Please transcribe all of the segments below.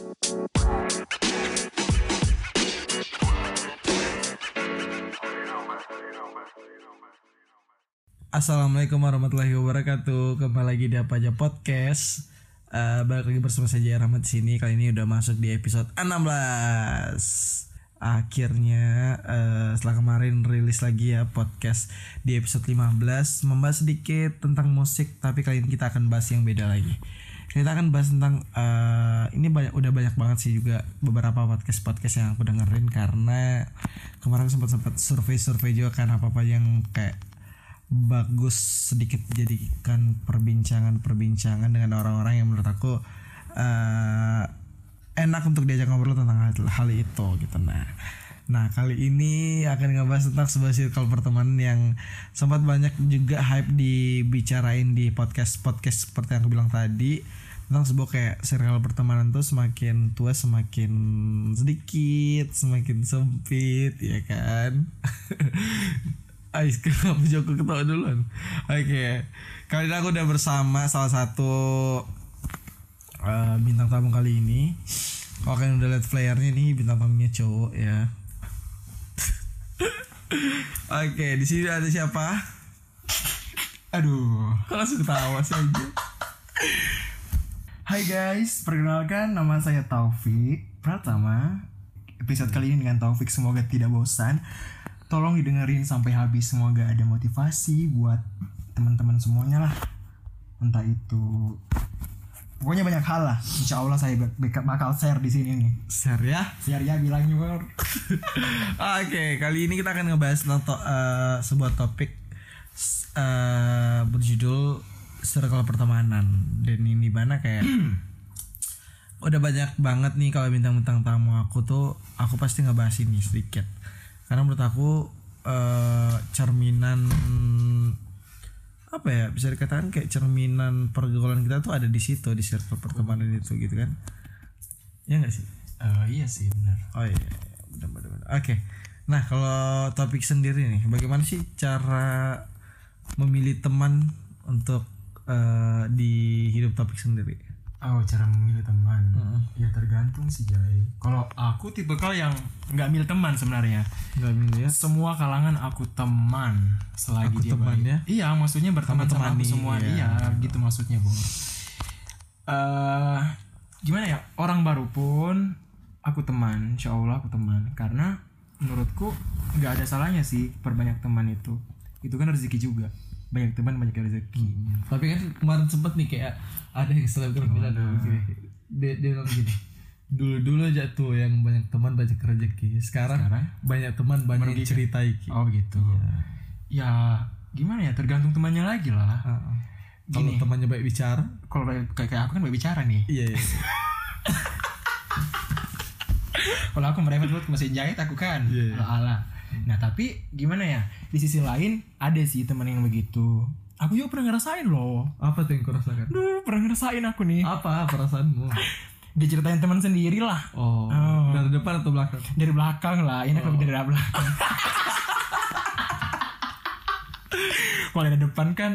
Assalamualaikum warahmatullahi wabarakatuh. Kembali lagi di Apa Aja Podcast. Balik lagi bersama saya Rahmat di sini. Kali ini udah masuk di episode 16. Akhirnya setelah kemarin rilis lagi ya podcast di episode 15, membahas sedikit tentang musik, tapi kali ini kita akan bahas yang beda lagi. Kita akan bahas tentang ini udah banyak banget sih juga beberapa podcast yang aku dengerin, karena kemarin sempat survei juga kan apa yang kayak bagus sedikit dijadikan perbincangan dengan orang-orang yang menurut aku enak untuk diajak ngobrol tentang hal itu gitu. Nah kali ini akan ngebahas tentang sebuah circle pertemanan yang sempat banyak juga hype dibicarain di podcast seperti yang aku bilang tadi, tentang sebuah kayak circle pertemanan tuh semakin tua semakin sedikit, semakin sempit, ya kan? Ais, kenapa Joko ketawa duluan? Oke. Kali ini aku udah bersama salah satu bintang tamu kali ini. Kalau kalian udah lihat flyernya nih, bintang tamunya cowok ya. Oke, di sini ada siapa? Aduh, Kok langsung ketawa sih aja? hai guys, perkenalkan nama saya Taufik Pratama. Episode kali ini dengan Taufik, semoga tidak bosan. Tolong didengerin sampai habis, semoga ada motivasi buat teman-teman semuanya lah. Entah itu, pokoknya banyak hal lah. Insya Allah saya bakal share di sini nih. Share ya, bilangnya bro. Oke, kali ini kita akan ngebahas tentang sebuah topik berjudul circle pertemanan. Dan ini mana kayak udah banyak banget nih kalau bintang-bintang tamu aku pasti ngebahas ini sedikit. Karena menurut aku cerminan apa ya, bisa dikatakan kayak cerminan pergaulan kita tuh ada di situ, di circle pertemanan itu gitu kan. Ya nggak sih? Iya sih, benar. Oh iya, benar. Oke. Nah, kalau topik sendiri nih, bagaimana sih cara memilih teman untuk di hidup topik sendiri? Oh, cara memilih teman. Ya tergantung sih, Jai. Kalau aku tipikal yang nggak milih teman sebenarnya. Nggak milih ya? Semua kalangan aku teman selagi Aku dia teman baik. ya? Iya, maksudnya berteman sama aku semua. Iya, gitu maksudnya, Bung. Gimana ya? Orang baru pun aku teman, insya Allah aku teman. Karena menurutku nggak ada salahnya sih perbanyak teman itu. Itu kan rezeki juga. Banyak teman banyak rezeki. Tapi kan kemarin sempet nih kayak ada yang selebgram bilang gini, dia bilang gini, dulu aja tuh yang banyak teman banyak rezeki, sekarang banyak teman banyak yang ceritai. Oh gitu. Ya gimana ya, tergantung temannya lagi lah. Kalau temannya baik bicara, kalau kayak aku kan baik bicara nih. iya. Kalau aku merepet buat mesin jahit aku kan. Ala. Nah tapi gimana ya, di sisi lain ada sih teman yang begitu. Aku juga pernah ngerasain loh. Apa tuh yang kau rasakan? Pernah ngerasain aku nih. Apa perasaanmu? Diceritain teman sendiri lah. Oh. Dari depan atau belakang? Dari belakang lah. Ini lebih dari belakang. Kalau dari depan kan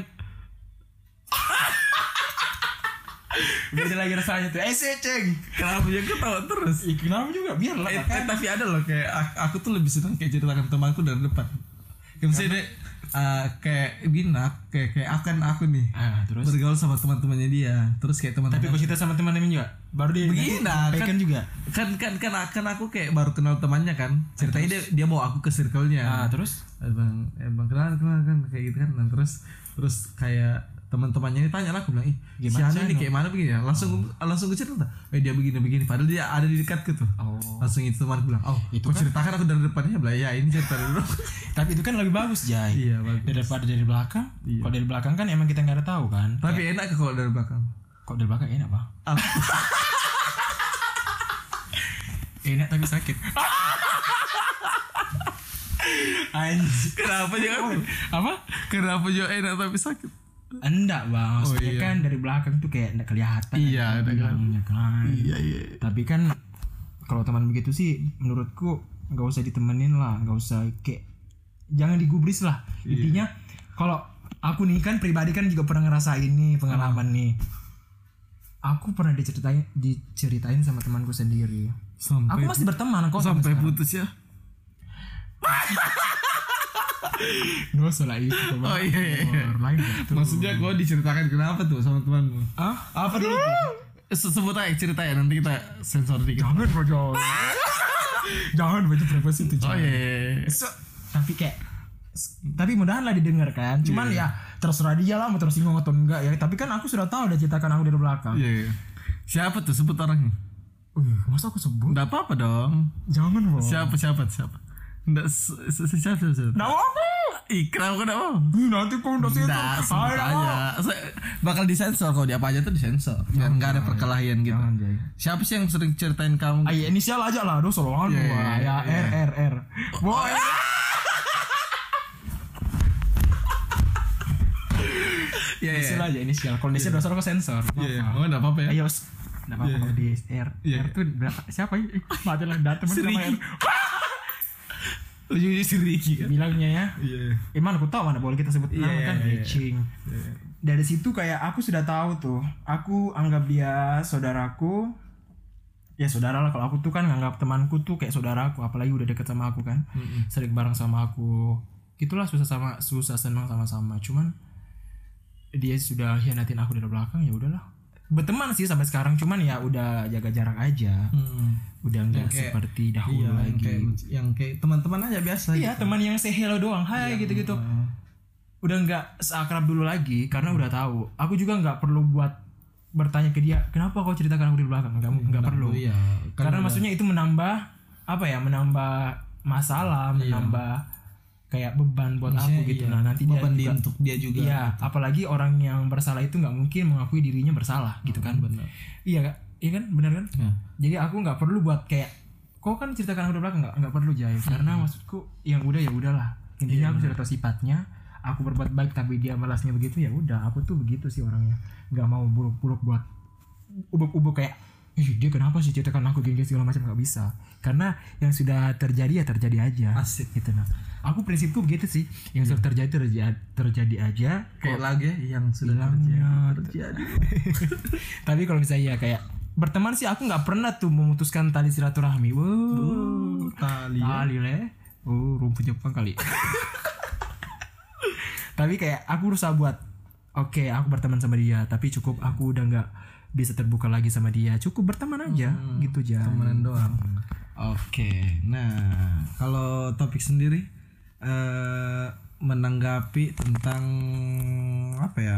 beda lagi rasanya tuh. Ceng, Kenapa dia ketawa terus? kenapa juga? Biar lah. Tapi ada loh kayak aku tuh lebih senang kayak ceritakan temanku dari depan. Kayak misalnya kayak gini, kayak akan aku nih terus bergaul sama teman-temannya dia, terus kayak teman-teman. tapi kau cerita sama teman-teman juga baru dia begini kan juga kan aku kayak baru kenal temannya kan, ceritanya dia bawa aku ke circle-nya. Terus bang kenalan kan kayak gitu kan. Nah, terus kayak teman-temannya ini tanya lah, aku bilang si Anu ini kayak mana begini ya, langsung gue cerita dia begini padahal dia ada di dekat gitu. Langsung itu temanku bilang itu kau kan ceritakan, aku dari depannya bilang ya ini cerita dulu. tapi itu kan lebih bagus, Jai. Iya, bagus. Daripada dari belakang. Kalau dari belakang kan emang kita nggak ada tahu kan. Tapi enak kalau dari belakang. Kok dari belakang enak, Pak? Enak tapi sakit. Anjir, kenapa juga? Apa? Kenapa juga enak tapi sakit? Enggak, Bang. Maksudnya kan dari belakang tuh kayak enggak kelihatan. Iya, ada kan. Iya. Tapi kan kalau teman begitu sih menurutku enggak usah ditemenin lah, enggak usah kayak jangan digubris lah. Intinya kalau aku nih kan pribadi kan juga pernah ngerasain nih pengalaman nih. aku pernah diceritain sama temanku sendiri. Sampai Aku masih berteman kok sampai sekarang. putus ya. Dosa lah itu. Oh iya. Lain gitu. Maksudnya kau diceritakan kenapa tuh sama temanmu? Ah? Apa dulu? Sebut aja ceritanya, nanti kita sensor dikit. Jangan bro. Jangan baca privasi itu. Oh iya. Tapi mudahan lah didengarkan. Cuman ya terserah dia lah mau tersinggung atau enggak ya. Tapi kan aku sudah tahu dia ceritakan aku dari belakang. Iya. Siapa tuh, sebut orangnya? Masa aku sebut? Enggak apa-apa dong. Jangan bro. Siapa? Enggak siapa. Nggak mau. Kenapa enggak mau? Nanti kau udah sih. Enggak, sebut aja. Bakal disensor kalau dia apa aja tuh disensor. Biar enggak ada perkelahian gitu. Jangan, Jay. Siapa sih yang sering ceritain kamu? Iya inisial aja lah. Aduh soloan gua. Ya R. Boy. Inisial aja inisial. Kalau inisial dosa kau sensor. Iya. Oh enggak apa-apa ya. Ayo. Enggak apa-apa kalau di R. R tuh berapa? Siapa ya? Mati lah datang sama R. Ujungnya si Ricky kan. Bilangnya ya. Iya. Mana aku tahu mana boleh kita sebut nama kan matching. Iya. Dari situ kayak aku sudah tahu tuh. Aku anggap dia saudaraku. Ya saudara lah, kalau aku tuh kan nganggap temanku tuh kayak saudaraku, apalagi udah deket sama aku kan. Sering bareng sama aku. Itulah susah senang sama-sama. Cuman dia sudah hianatin aku dari belakang, ya udahlah. Berteman sih sampai sekarang, cuman ya udah jaga jarak aja. Udah enggak seperti dahulu lagi. Yang kayak teman-teman aja biasa. Iya, teman yang say hello doang, hai gitu-gitu. Udah enggak seakrab dulu lagi karena udah tahu. Aku juga enggak perlu buat bertanya ke dia, kenapa kau ceritakan aku di belakang? Enggak perlu. Iya. Karena maksudnya itu menambah apa ya? Menambah masalah, menambah kayak beban buat aku gitu. Nah, nanti beban dia juga, untuk dia juga. Iya, apalagi orang yang bersalah itu nggak mungkin mengakui dirinya bersalah gitu kan. Benar. Iya Kak, iya kan, benar kan? Ya. Jadi aku nggak perlu buat kayak kau kan ceritakan aku di belakang, nggak perlu Jay. Karena maksudku yang udah ya udahlah. Intinya aku sudah tahu sifatnya. Aku berbuat baik tapi dia balasnya begitu, ya udah. Aku tuh begitu sih orangnya. Nggak mau buluk-buluk buat ubuk-ubuk kayak dia kenapa sih ceritakan aku gini segala macam, nggak bisa. Karena yang sudah terjadi ya terjadi aja. Asik gitu. Nah, aku prinsipku begitu sih. Yang sudah terjadi aja. Kayak lagu ya, yang sudah terjadi. Tapi kalau misalnya kayak berteman sih aku nggak pernah tuh memutuskan tali silaturahmi. Wow, tali le. Rumput Jepang kali. Tapi kayak aku berusaha buat oke, aku berteman sama dia, tapi cukup aku udah nggak bisa terbuka lagi sama dia, cukup berteman aja gitu aja, temenan doang. Oke, nah kalau topik sendiri menanggapi tentang apa ya,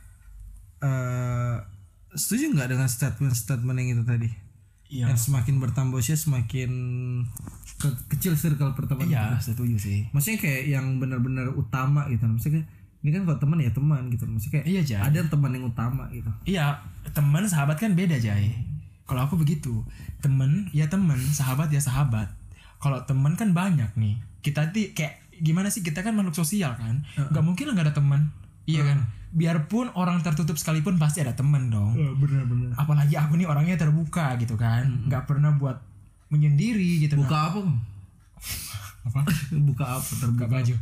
setuju nggak dengan statement yang itu tadi? Iya. Yang semakin bertambah usia semakin kecil circle pertemanan. Iya, setuju sih. Maksudnya kayak yang benar-benar utama gitu. Maksudnya ini kan kalau teman ya teman gitu. Maksudnya kayak iya, Jay. ada teman yang utama gitu. Iya, teman sahabat kan beda, Jay. Kalau aku begitu, teman ya teman, sahabat ya sahabat. Kalau teman kan banyak nih. Kita tuh kayak gimana sih, kita kan makhluk sosial kan. Gak mungkin lah gak ada teman. Iya kan? Biarpun orang tertutup sekalipun pasti ada teman dong. Benar-benar. Apalagi aku nih orangnya terbuka gitu kan. Gak pernah buat menyendiri gitu. Buka apa? Apa? Buka apa? Terbuka baju.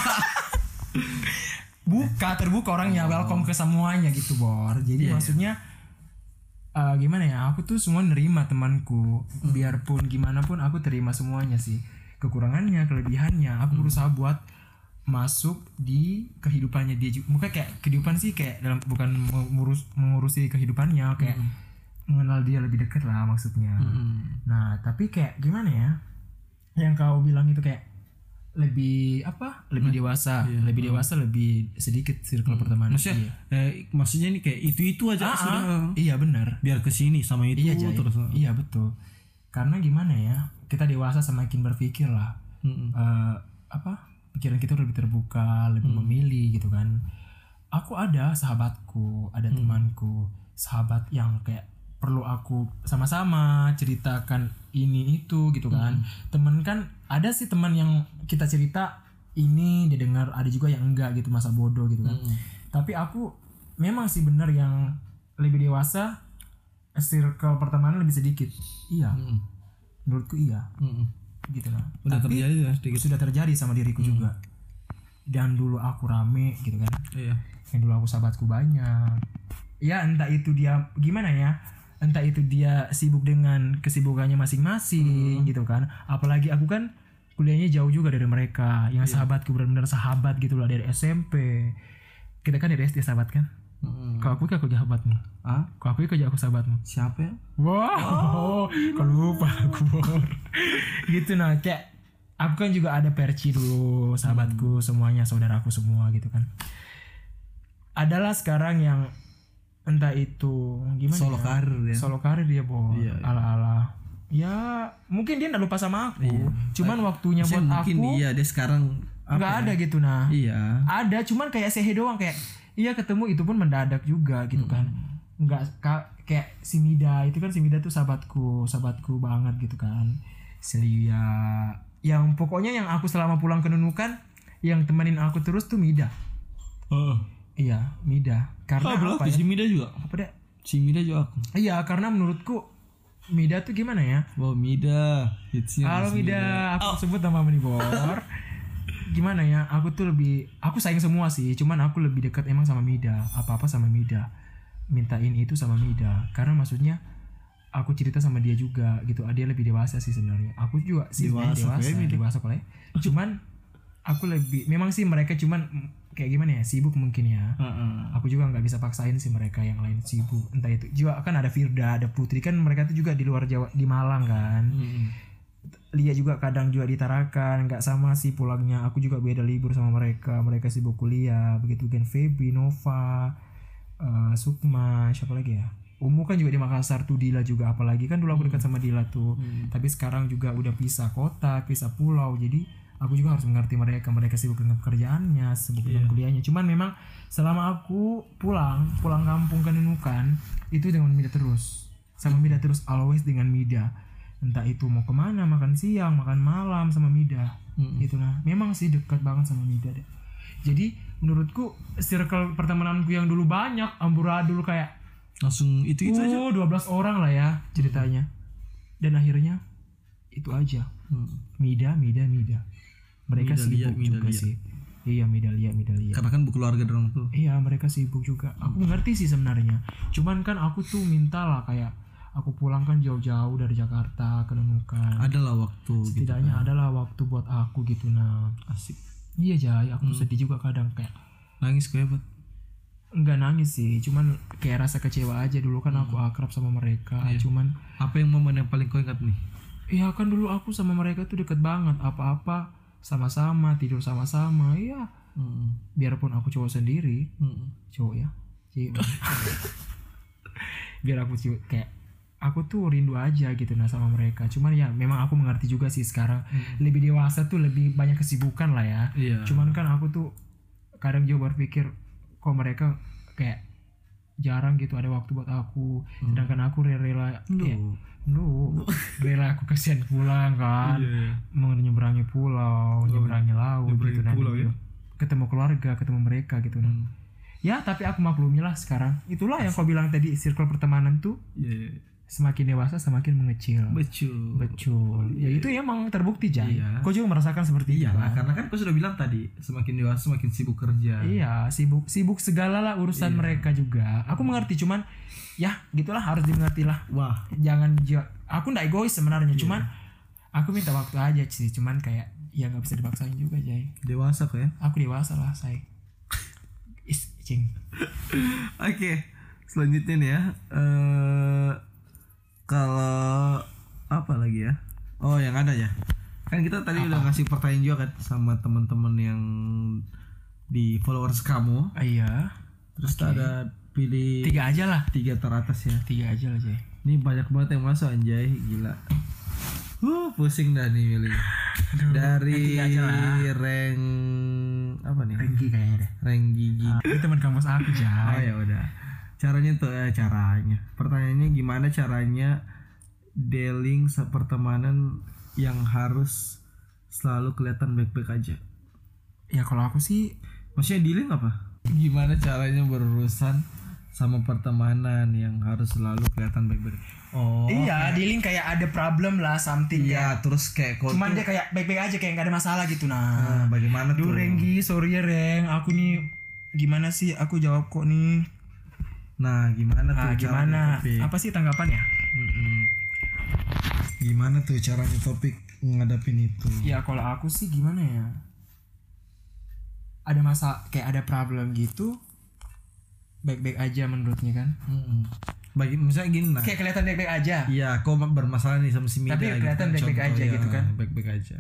Terbuka orangnya, welcome ke semuanya gitu, Bor. Jadi maksudnya gimana ya? Aku tuh semua nerima temanku. Biarpun gimana pun aku terima semuanya sih. Kekurangannya, kelebihannya, aku berusaha buat masuk di kehidupannya dia juga. Bukan kayak kehidupan sih, kayak dalam bukan mengurusi kehidupannya, kayak mengenal dia lebih dekat lah maksudnya. Nah, tapi kayak gimana ya? Yang kau bilang itu kayak lebih apa? Lebih dewasa, lebih dewasa, lebih sedikit circle pertemanan. Maksudnya, maksudnya ini kayak itu aja sudah. Iya benar. Biar kesini sama itu terus. Iya betul. Karena gimana ya? Kita dewasa semakin berpikir lah. Pikiran kita lebih terbuka, lebih memilih gitu kan. Aku ada sahabatku, ada temanku, sahabat yang kayak perlu aku sama-sama ceritakan ini itu gitu kan. Temen kan ada sih teman yang kita cerita ini dia dengar, ada juga yang enggak gitu, masa bodoh gitu kan. Tapi aku memang sih benar yang lebih dewasa, circle pertemanan lebih sedikit. Iya. Menurutku iya. Gitu lah. Tapi sudah terjadi sama diriku juga. Dan dulu aku rame gitu kan. Iya. Yang dulu aku sahabatku banyak. ya entah itu dia gimana ya, entah itu dia sibuk dengan kesibukannya masing-masing gitu kan. Apalagi aku kan kuliahnya jauh juga dari mereka. Yang sahabatku benar-benar sahabat gitu lah, dari SMP. Kita kan dari SD sahabat kan. Kalau aku sahabatmu. Kalau aku sahabatmu. Siapa ya? Wow, kau lupa aku Bor. Gitu nah, kayak aku kan juga ada Perci dulu, sahabatku semuanya, saudaraku semua gitu kan. Adalah sekarang yang entah itu gimana Solo ya? karir ya. Solo karir dia Bor. Iya. Ala-ala. Ya, mungkin dia enggak lupa sama aku. Cuman waktunya buat mungkin aku iya dia sekarang nggak ada gitu nah. Iya. Ada, cuman kayak sehe doang, kayak iya ketemu itu pun mendadak juga gitu kan. Nggak kayak si Mida itu kan, si Mida tuh sahabatku banget gitu kan. Celia yang pokoknya yang aku selama pulang ke Nunukan yang temenin aku terus tuh Mida. Iya, Mida. Karena apa ya? Si Mida juga. Apa deh? Si Mida juga aku. Iya, karena menurutku Mida tuh gimana ya? Wow, Mida. Hitsnya Halo Mida, aku sebut nama nih Bor. Gimana ya, aku sayang semua sih, cuman aku lebih dekat emang sama Mida. Apa-apa sama Mida, mintain itu sama Mida, karena maksudnya aku cerita sama dia juga gitu. Dia lebih dewasa sih sebenarnya, aku juga sih dewasa kalau ya. Cuman aku lebih, memang sih mereka cuman kayak gimana ya, sibuk mungkin ya. Aku juga nggak bisa paksain sih mereka yang lain sibuk, entah itu juga kan ada Firda, ada Putri kan, mereka tuh juga di luar Jawa, di Malang kan. Lia juga kadang juga di Tarakan, nggak sama sih pulangnya. Aku juga beda libur sama mereka sibuk kuliah. Begitu kan Feby, Nova, Sukma, siapa lagi ya, Umu kan juga di Makassar tuh, Dila juga, apalagi kan dulu aku dekat sama Dila tuh. Tapi sekarang juga udah pisah kota, pisah pulau, jadi aku juga harus mengerti mereka sibuk dengan pekerjaannya, sibuk dengan kuliahnya. Cuman memang selama aku pulang kampung ke Nunukan itu dengan Mida terus, sama Mida terus, always dengan Mida. Entah itu mau kemana, makan siang, makan malam sama Mida. Gitu nah. Memang sih dekat banget sama Mida deh. Jadi menurutku circle pertemananku yang dulu banyak, amburadul kayak langsung itu aja. 12 orang lah ya ceritanya. Dan akhirnya itu aja. Mida. Mereka sibuk juga sih. Iya, Mida Lia. Karena kan berkeluarga dong tuh. Iya, mereka sibuk juga. Aku mengerti sih sebenarnya. Cuman kan aku tuh minta lah, kayak aku pulang kan jauh-jauh dari Jakarta ke Nunukan. Adalah waktu. Setidaknya gitu kan. adalah waktu buat aku gitu nah. Asik. Iya Jay, aku sedih juga kadang, kayak Nangis gue buat. Enggak nangis sih, cuman kayak rasa kecewa aja. Dulu kan aku akrab sama mereka. Cuman apa yang momen yang paling kau ingat nih? iya kan dulu aku sama mereka tuh deket banget, apa-apa sama-sama, tidur sama-sama. Iya. Biarpun aku cowok sendiri, cowok ya. Biar aku kayak aku tuh rindu aja gitu nah sama mereka. Cuman ya memang aku mengerti juga sih sekarang lebih dewasa tuh lebih banyak kesibukan lah ya. Cuman kan aku tuh kadang juga berpikir kok mereka kayak jarang gitu ada waktu buat aku. Sedangkan aku rela aku kasihan pulang kan. Mau nyeberangi pulau, nyeberangi laut gitu nah. Ketemu keluarga, ketemu mereka gitu nah. Ya tapi aku maklumi lah sekarang. Itulah yang kau bilang tadi, circle pertemanan tuh semakin dewasa semakin mengecil. Betul. Ya itu emang terbukti Jay. Kau juga merasakan seperti itu kan? Karena kan kau sudah bilang tadi, semakin dewasa semakin sibuk kerja. Iya, sibuk segala lah urusan mereka juga. Aku mengerti, cuman ya gitulah, harus dimengerti lah. Wah, jangan aku nggak egois sebenarnya, cuman aku minta waktu aja sih. Cuman kayak ya nggak bisa dipaksain juga Jay. Dewasa kok ya? Aku dewasa lah say. Cing. Oke, selanjutnya nih ya. Kalau apa lagi ya? Oh, yang ada ya. Kan kita tadi udah ngasih pertanyaan juga kan sama teman-teman yang di followers kamu. Iya. Terus ada pilih 3 aja lah. 3 teratas ya. 3 aja lah Jay. Ini banyak banget yang masuk anjay, gila. Pusing dah nih milih. Dari rank apa nih? Renggi kayaknya deh. Rank gigi. Itu teman kampus aku Jay. Oh ya udah. Caranya tuh caranya. Pertanyaannya gimana caranya dealing pertemanan yang harus selalu kelihatan baik-baik aja? Ya kalau aku sih, maksudnya dealing apa? Gimana caranya berurusan sama pertemanan yang harus selalu kelihatan baik-baik? Oh. Iya, dealing kayak ada problem lah something. Iya, terus kayak cuman dia kayak baik-baik aja, kayak nggak ada masalah gitu nah. Bagaimana tuh? Renggi, sorry ya Reng, aku nih gimana sih? Aku jawab kok nih. Nah, gimana tuh caranya Gimana? Topik? Apa sih tanggapannya? Gimana tuh caranya Topik ngadapin itu? Ya kalau aku sih gimana ya? Ada kayak ada problem gitu, baik-baik aja menurutnya kan? Bagi misalnya gini lah. Kayak kelihatan baik-baik aja. Iya, kok bermasalah nih sama si Mida. Tapi kelihatan baik-baik aja gitu kan? Baik-baik aja.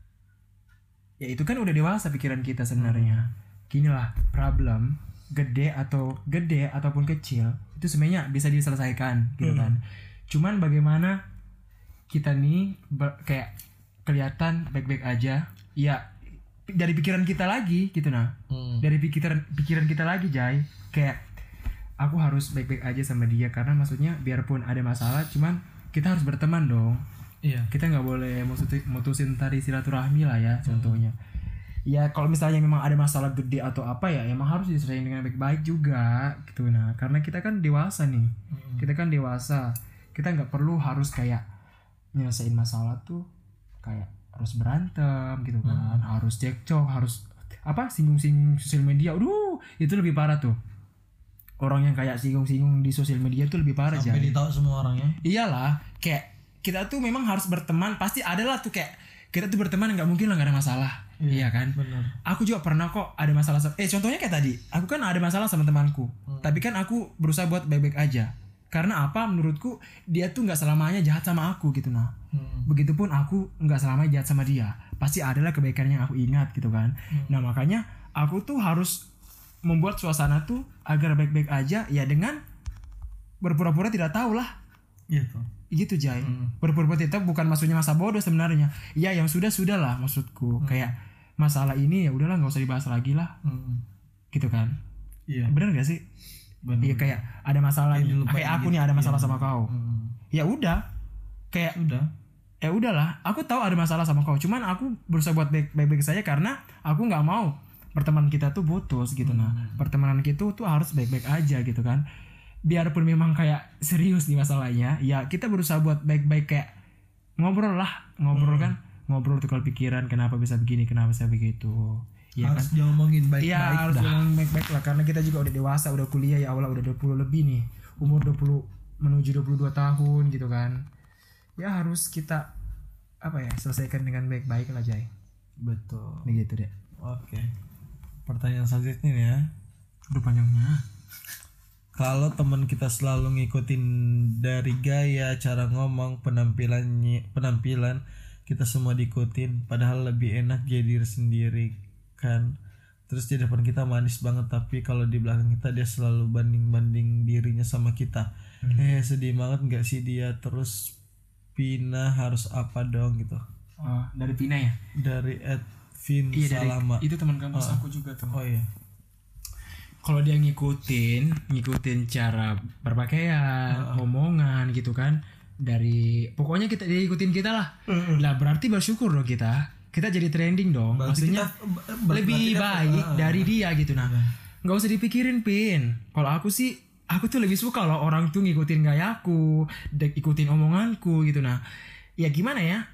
Ya itu kan udah dewasa pikiran kita sebenarnya. Gini lah, problem gede ataupun kecil itu sebenarnya bisa diselesaikan gitu kan. Cuman bagaimana kita nih kayak kelihatan baik-baik aja, ya dari pikiran kita lagi gitu dari pikiran kita lagi, Jay. Kayak aku harus baik-baik aja sama dia karena maksudnya biarpun ada masalah, cuman kita harus berteman dong. Iya. Kita nggak boleh mutusin tali silaturahmi lah ya contohnya. Ya kalau misalnya memang ada masalah gede atau apa ya emang harus diselesaikan dengan baik-baik juga gitu. Nah karena kita kan dewasa nih, kita kan dewasa, kita nggak perlu harus kayak nyelesain masalah tuh kayak harus berantem gitu kan, harus cekcok, harus singgung-singgung sosial media. Itu lebih parah tuh. Orang yang kayak singgung-singgung di sosial media tuh lebih parah. Sampai ditahu semua orangnya. Iyalah, kayak kita tuh memang harus berteman, pasti ada lah tuh kayak kita tuh berteman nggak mungkin lah nggak ada masalah. Iya kan? Bener. Aku juga pernah kok ada masalah. Contohnya kayak tadi, aku kan ada masalah sama temanku, tapi kan aku berusaha buat baik-baik aja. Karena apa? Menurutku dia tuh nggak selamanya jahat sama aku gitu Begitupun aku nggak selamanya jahat sama dia. Pasti adalah kebaikan yang aku ingat gitu kan. Nah makanya aku tuh harus membuat suasana tuh agar baik-baik aja ya dengan berpura-pura tidak tahu lah. Gitu Jay. Berpura-pura tidak tahu bukan maksudnya masa bodoh sebenarnya. Ya yang sudah lah maksudku. Kayak masalah ini ya udahlah nggak usah dibahas lagi lah. Gitu kan? Iya. Bener gak sih? Iya kayak ada masalah kayak aku nih ada masalah sama kau. Ya udah. Kayak ya udahlah, aku tahu ada masalah sama kau. Cuman aku berusaha buat baik-baik saja karena aku nggak mau pertemanan kita tuh putus gitu pertemanan kita tuh harus baik-baik aja gitu kan. Biarpun memang kayak serius nih masalahnya, ya kita berusaha buat baik-baik kayak ngobrol kan. Ngobrol tukar pikiran kenapa bisa begini, kenapa bisa begitu. Ya harus kan? diomongin baik-baik. Iya harus diomongin baik-baik lah karena kita juga udah dewasa, udah kuliah ya Allah, udah 20 lebih nih. Umur 20 menuju 22 tahun gitu kan. Ya harus kita selesaikan dengan baik-baik lah Jay. Betul. Begitu deh. Oke. Pertanyaan selanjutnya nih ya. Udah panjangnya. Kalau teman kita selalu ngikutin dari gaya, cara ngomong, penampilan kita semua diikutin, padahal lebih enak jadi diri sendiri kan. Terus di depan kita manis banget, tapi kalau di belakang kita dia selalu banding dirinya sama kita. Sedih banget nggak sih dia? Terus Pina harus apa dong gitu? Dari Pina ya? Dari Edvin Salama. Itu teman kampus aku juga tuh. Oh iya. Kalau dia ngikutin cara berpakaian, omongan gitu kan, pokoknya dia ikutin kita lah. Lah berarti bersyukur dong kita jadi trending dong. Berarti maksudnya lebih baik dari dia gitu nggak usah dipikirin Pin. Kalau aku tuh lebih suka loh orang tuh ngikutin gayaku, ikutin omonganku gitu ya gimana ya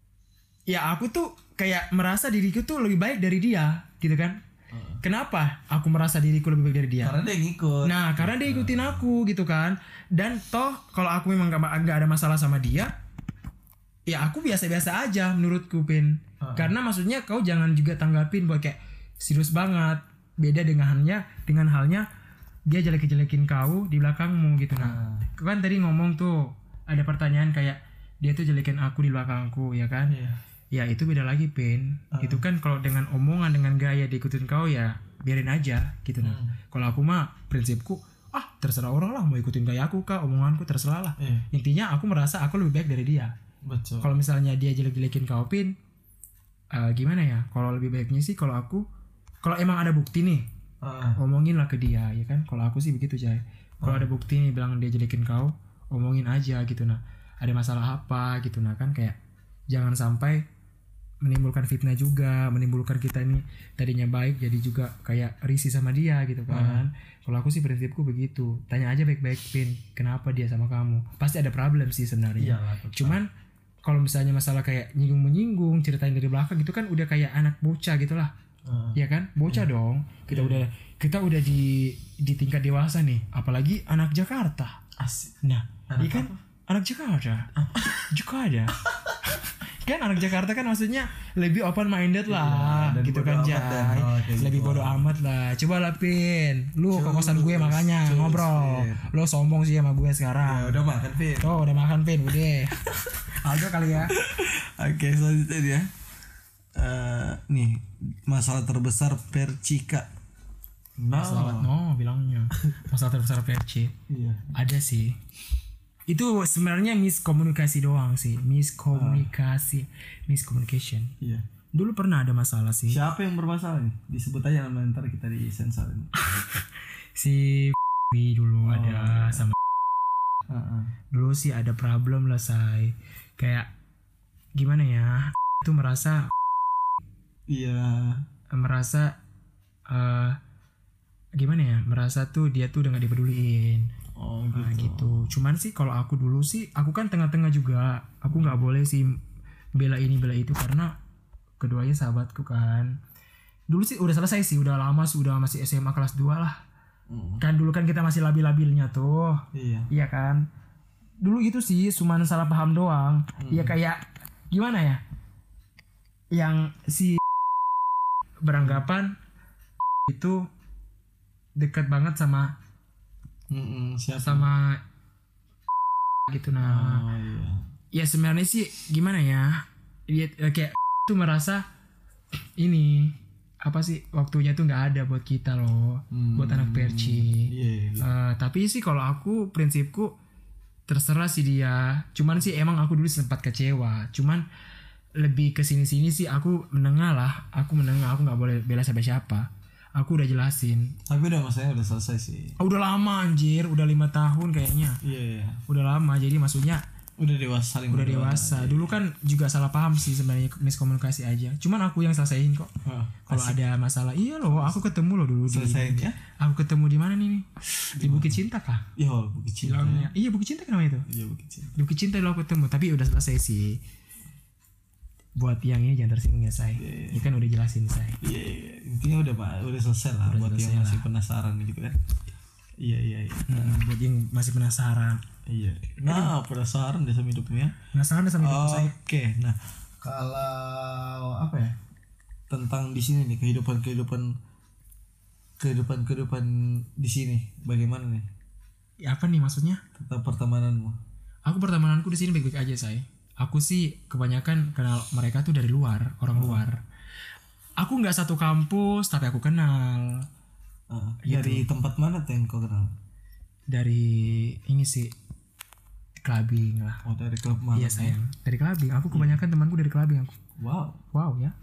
aku tuh kayak merasa diriku tuh lebih baik dari dia gitu kan. Kenapa aku merasa diriku lebih baik dari dia? Karena dia ngikut. Nah, karena dia ikutin aku gitu kan. Dan toh kalau aku memang gak ada masalah sama dia, ya aku biasa-biasa aja menurutku Pin. Karena maksudnya kau jangan juga tanggapin buat kayak serius banget. Beda dengan halnya dia jelek-jelekin kau di belakangmu gitu Kau kan tadi ngomong tuh ada pertanyaan kayak dia tuh jelekin aku di belakangku ya kan? Ya itu beda lagi Pin. Itu kan kalau dengan omongan, dengan gaya diikutin kau ya biarin aja gitu Kalau aku mah prinsipku terserah orang lah mau ikutin gaya aku kah, omonganku terserah lah. Intinya aku merasa aku lebih baik dari dia. Betul. Kalau misalnya dia jelek-jelekin kau Pin, gimana ya? Kalau lebih baiknya sih kalau emang ada bukti nih, omongin lah ke dia ya kan. Kalau aku sih begitu Jay. Kalau ada bukti nih bilang dia jelekin kau, omongin aja gitu Ada masalah apa gitu kan kayak jangan sampai menimbulkan fitnah juga, menimbulkan kita ini tadinya baik jadi juga kayak risih sama dia gitu kan. Kalau aku sih prinsipku begitu. Tanya aja baik-baik Pin, kenapa dia sama kamu? Pasti ada problem sih sebenarnya. Cuman kalau misalnya masalah kayak nyinggung-menyinggung, ceritain dari belakang gitu kan udah kayak anak bocah gitu lah. Ya kan? Bocah dong. Kita udah di tingkat dewasa nih, apalagi anak Jakarta. Asik. Nah, iya kan? Anak Jakarta. Jakarta. Kan anak Jakarta kan maksudnya lebih open minded lah, dan gitu bodo kan, amat dan Jay. kayak Lebih gitu. bodo amat lah. Coba lah Pin, lu ke kosan gue makanya ngobrol. Pin. Lo sombong sih sama gue Ya sekarang. udah makan Fit. Oh, udah makan Pin, udah. Aldo kali ya. Oke, selanjutnya dia. Nih, masalah terbesar Percika. Masalah bilangnya. Masalah terbesar PRC. Iya. Ada sih. Itu sebenarnya miskomunikasi doang sih. Miscommunication. Iya. Dulu pernah ada masalah sih. Siapa yang bermasalah nih? Disebut aja nama, ntar kita disensor ini. Si dulu ada sama Heeh. dulu sih ada problem lah, say. Kayak gimana ya? Itu merasa Iya. gimana ya? Merasa tuh dia tuh udah gak dipeduliin. Oh Nah, gitu. gitu. Cuman sih kalau aku dulu sih, aku kan tengah-tengah juga. Aku nggak boleh sih bela ini bela itu karena keduanya sahabatku kan. Dulu sih udah selesai sih, udah lama, sudah masih SMA kelas 2 lah. Kan dulu kan kita masih labil-labilnya tuh. Iya. Iya kan? Dulu itu sih cuman salah paham doang. Iya kayak gimana ya? Yang si beranggapan itu dekat banget sama Siapa? sama gitu. Nah, Oh iya. ya sebenarnya sih gimana ya, dia kayak tuh merasa ini apa sih, waktunya tuh nggak ada buat kita loh, buat anak perci. Iya. Tapi sih kalau aku prinsipku terserah sih dia, cuman sih emang aku dulu sempat kecewa, cuman lebih ke sini sih aku menengah, aku nggak boleh bela siapa. Aku udah jelasin. Tapi udah masalahnya udah selesai sih. Udah lama anjir, udah 5 tahun kayaknya. Iya. Udah lama, jadi maksudnya Udah dewasa, saling udah berdua. dewasa. Dulu kan juga salah paham sih sebenarnya, miskomunikasi aja. Cuman aku yang selesaiin kok. Kalau ada masalah, iya loh, aku ketemu loh dulu. Selesaiin ya? Aku ketemu di mana nih? Di Bukit Cinta kah? Iya, Bukit Cinta. Bilangnya. Iya, Bukit Cinta kan namanya itu. Iya, Bukit Cinta. Di Bukit Cinta dulu aku ketemu, tapi udah selesai sih. Buat yang ini jangan tersinggung ya, say. Ini kan udah jelasin, say. Iya. Intinya udah selesai lah. Buat yang masih penasaran gitu kan. Iya. Buat yang masih penasaran. Iya. Nah, penasaran deh sama hidupnya. Penasaran deh sama hidup saya. Oke. Nah, kalau apa ya? Tentang di sini nih kehidupan di sini bagaimana nih? Ya, apa nih maksudnya? Tentang pertemananmu. Aku pertemananku di sini baik-baik aja, say. Aku sih kebanyakan kenal mereka tuh dari luar, orang luar. Aku nggak satu kampus, tapi aku kenal. Dari tempat mana tuh yang kau kenal? Dari ini sih, clubbing lah. Oh, dari klub mana? Iya sayang, dari clubbing. Aku kebanyakan temanku dari clubbing aku. Wow Ya.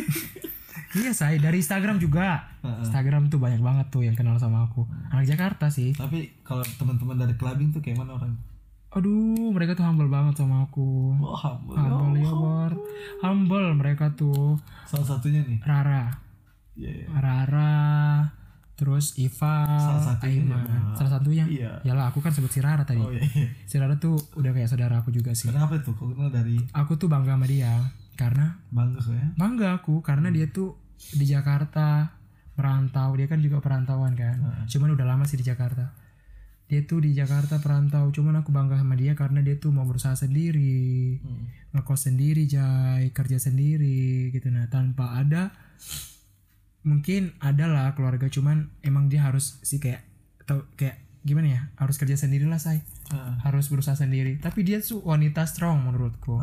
Iya say, dari Instagram juga. Instagram tuh banyak banget tuh yang kenal sama aku. Anak Jakarta sih. Tapi kalau teman-teman dari clubbing tuh kayak mana orang? Aduh, mereka tuh humble banget sama aku. Oh, humble. Humble ya, Bar. Humble mereka tuh. Salah satunya nih. Rara. Iya. Rara, terus Iva, Aiman. Salah satunya. Iya. Yalah, aku kan sebut si Rara tadi. Oh iya. Si Rara tuh udah kayak saudara aku juga sih. Kenapa tuh kau kenal dari? Aku tuh bangga sama dia karena Bangga aku karena dia tuh di Jakarta merantau. Dia kan juga perantauan kan. Cuman udah lama sih di Jakarta. Dia tuh di Jakarta perantau, cuman aku bangga sama dia karena dia tuh mau berusaha sendiri, ngekos sendiri, Jay, kerja sendiri gitu. Nah, tanpa ada, mungkin ada lah keluarga, cuman emang dia harus sih kayak gimana ya, harus kerja sendiri lah, say. Harus berusaha sendiri. Tapi dia tuh wanita strong menurutku.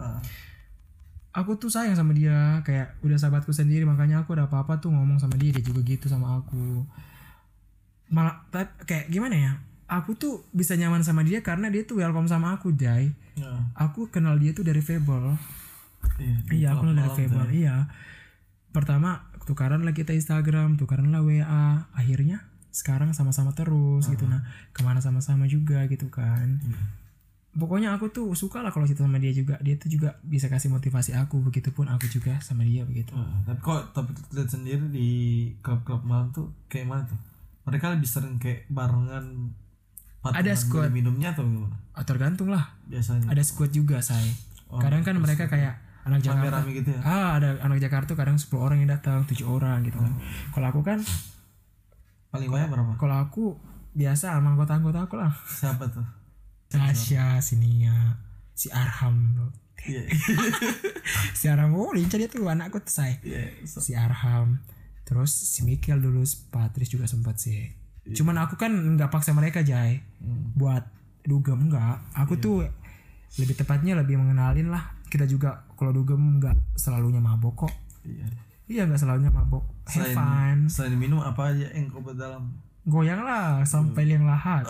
Aku tuh sayang sama dia, kayak udah sahabatku sendiri, makanya aku ada apa-apa tuh ngomong sama dia juga gitu sama aku. Malah kayak gimana ya? Aku tuh bisa nyaman sama dia karena dia tuh welcome sama aku, Jay. Aku kenal dia tuh dari Fable. Iya, aku kenal dari Fable. Iya. Pertama tukaran lah kita Instagram, tukaran lah WA. Akhirnya sekarang sama-sama terus gitu. Nah, kemana sama-sama juga gitu kan. Pokoknya aku tuh suka lah kalau cerita sama dia juga. Dia tuh juga bisa kasih motivasi aku. Begitupun aku juga sama dia begitu. Tapi lihat sendiri di klub-klub malam tuh kayak mana tuh? Mereka lebih sering kayak barengan. Ada squad minumnya atau gimana? Tergantung lah. Biasanya. Ada squad juga, say. Kadang kan mereka kayak anak Jakarta. Rame-rame gitu ya. Ada anak Jakarta kadang 10 orang yang datang, 7 orang gitu kan. Kalau aku kan Paling banyak berapa? kalau aku biasa sama anggota-anggota aku lah. Siapa tuh? Tasya, si Nia, si Arham loh. Iya. Si Arham, lincah dia tuh anakku tuh say. Si Arham, terus si Mikel dulu, si Patris juga sempat sih. Cuman aku kan nggak paksa mereka Jai buat dugem, enggak. Aku tuh lebih tepatnya lebih mengenalin lah. Kita juga kalau dugem nggak selalunya mabok kok. Iya nggak selalunya mabok. Have fun. Selain minum apa aja yang kau dalam? Goyang lah sampai liang lahat.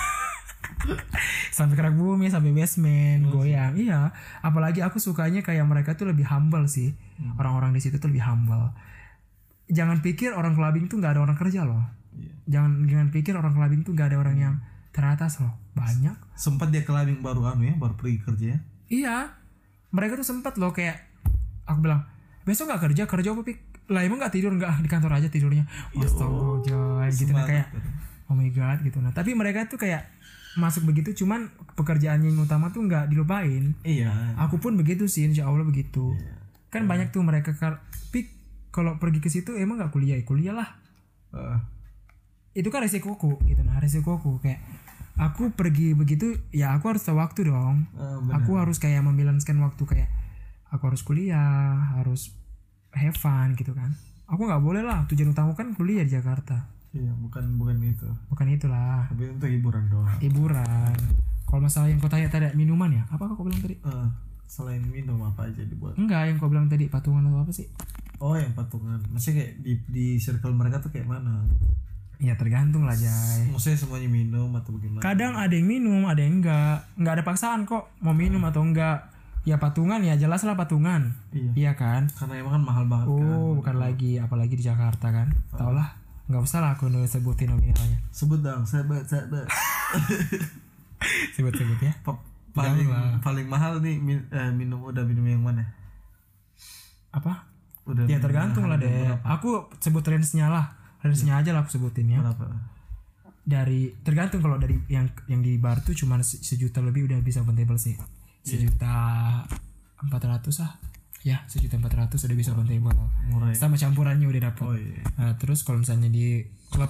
Sampai kerak bumi, sampai basement, goyang. Iya, apalagi aku sukanya kayak mereka tuh lebih humble sih. Orang-orang di situ tuh lebih humble. Jangan pikir orang clubbing tuh nggak ada orang kerja loh. Jangan pikir orang clubbing tuh nggak ada orang yang teratas loh. Banyak. Sempat dia clubbing baru baru pergi kerja ya? Iya, mereka tuh sempat loh kayak aku bilang besok nggak kerja apa pik? Lah emang nggak tidur, nggak di kantor aja tidurnya. Astaga, gitu nah kayak oh my god gitu. Nah tapi mereka tuh kayak masuk begitu, cuman pekerjaannya yang utama tuh nggak dilupain. Iya. Aku pun begitu sih, insya Allah begitu. Kan banyak tuh mereka pik kalau pergi ke situ emang nggak kuliah lah. Itu kan resikoku gitu. Nah resikoku kayak aku pergi begitu ya aku harus tahu waktu dong. Aku harus kayak membilankan waktu kayak aku harus kuliah, harus have fun gitu kan. Aku nggak boleh lah, tujuan utama kan kuliah di Jakarta. Iya, bukan itu. Bukan itulah. Tapi untuk hiburan doang. Hiburan. Kalau masalah yang kau tanya tadi minuman ya, apa kau bilang tadi? Selain minum apa aja dibuat? Enggak, yang kau bilang tadi patungan atau apa sih? Oh, yang patungan. Maksudnya kayak di circle mereka tuh kayak mana? Ya tergantung lah Jai. Maksudnya semuanya minum atau bagaimana? Kadang ada yang minum, ada yang enggak. Enggak ada paksaan kok mau minum atau enggak. Ya patungan ya jelas lah patungan. Iya kan? Karena emang kan mahal banget kan. Bukan lagi, apalagi di Jakarta kan. Tau lah. Nggak usah lah aku sebutin nominalnya. Sebut dong, sebut. Sebut ya. Paling mahal nih minum yang mana? Apa? Udah ya tergantung lah deh. Berapa? Aku sebut range-nya lah. Range-nya aja lah aku sebutin ya. Berapa? Tergantung kalau dari yang di bar tuh cuma 1 juta lebih udah bisa open table sih. 1.400.000 lah. Ya 1.400.000 udah bisa open table. Murah ya? Sama campurannya udah dapet. Nah, terus kalau misalnya di klub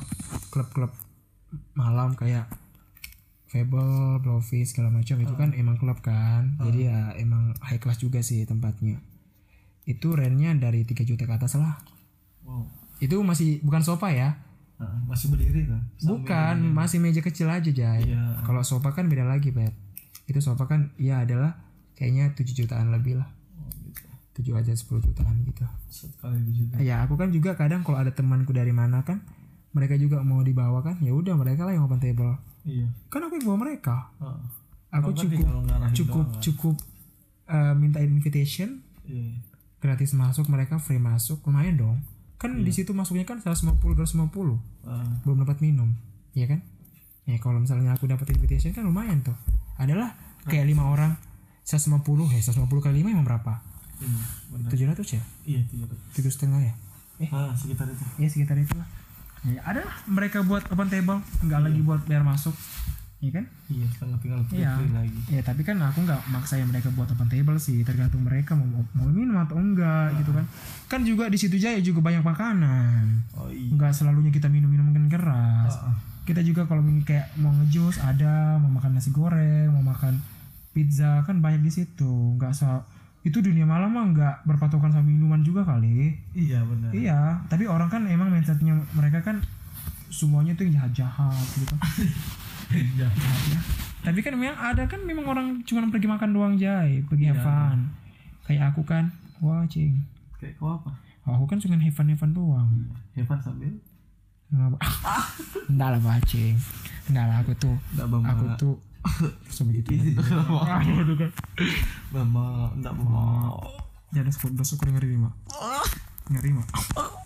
malam kayak Fable, Blowfish segala macam itu kan emang klub kan. Jadi ya emang high class juga sih tempatnya. Itu rentnya dari 3 juta ke atas lah. Itu masih bukan sofa ya. Masih berdiri kan? Bukan, masih meja kecil aja Jai. Kalau sofa kan beda lagi Bet. Itu sofa kan ya adalah kayaknya 7 jutaan lebih lah. 7 aja 10 jutaan gitu. Sekali di situ. Ya aku kan juga kadang kalau ada temanku dari mana kan mereka juga mau dibawa kan, ya udah mereka lah yang open table. Iya. Kan aku yang bawa mereka. Aku cukup minta invitation. Gratis masuk, mereka free masuk, lumayan dong. Kan di situ masuknya kan 150 belum dapat minum, iya kan? Ya kalau misalnya aku dapat invitation kan lumayan tuh. Adalah kayak 5 orang 150 kali 5 emang berapa? 700 ya? Iya 700. 7,5 ya? Sekitar itu. Iya sekitar itu lah. Ya ada lah mereka buat open table, nggak lagi buat bayar masuk, iya kan? Iya, tinggal free lagi. Iya tapi kan aku nggak maksain mereka buat open table sih, tergantung mereka mau minum atau enggak gitu kan. Kan juga di situ Jaya juga banyak makanan. Nggak selalunya kita minum kan keras. Kita juga kalau kayak mau ngejus ada, mau makan nasi goreng, mau makan pizza kan banyak di situ. Itu dunia malam mah nggak berpatokan sama minuman juga kali. Iya benar. Iya, tapi orang kan emang mindsetnya mereka kan semuanya tuh jahat gitu. Jahat ya. Tapi kan memang ada kan memang orang cuma pergi makan doang Jai, pergi have fun. Kayak aku kan, wah cing. Kayak kau apa? Aku kan cuma have fun doang. Have fun sambil? Enggak lah bacing. Enggak lah aku tuh sebegitu. Aduh kan. Mama, enggak mau. Jangan sebut besok ngeri mah. Ngeri mah.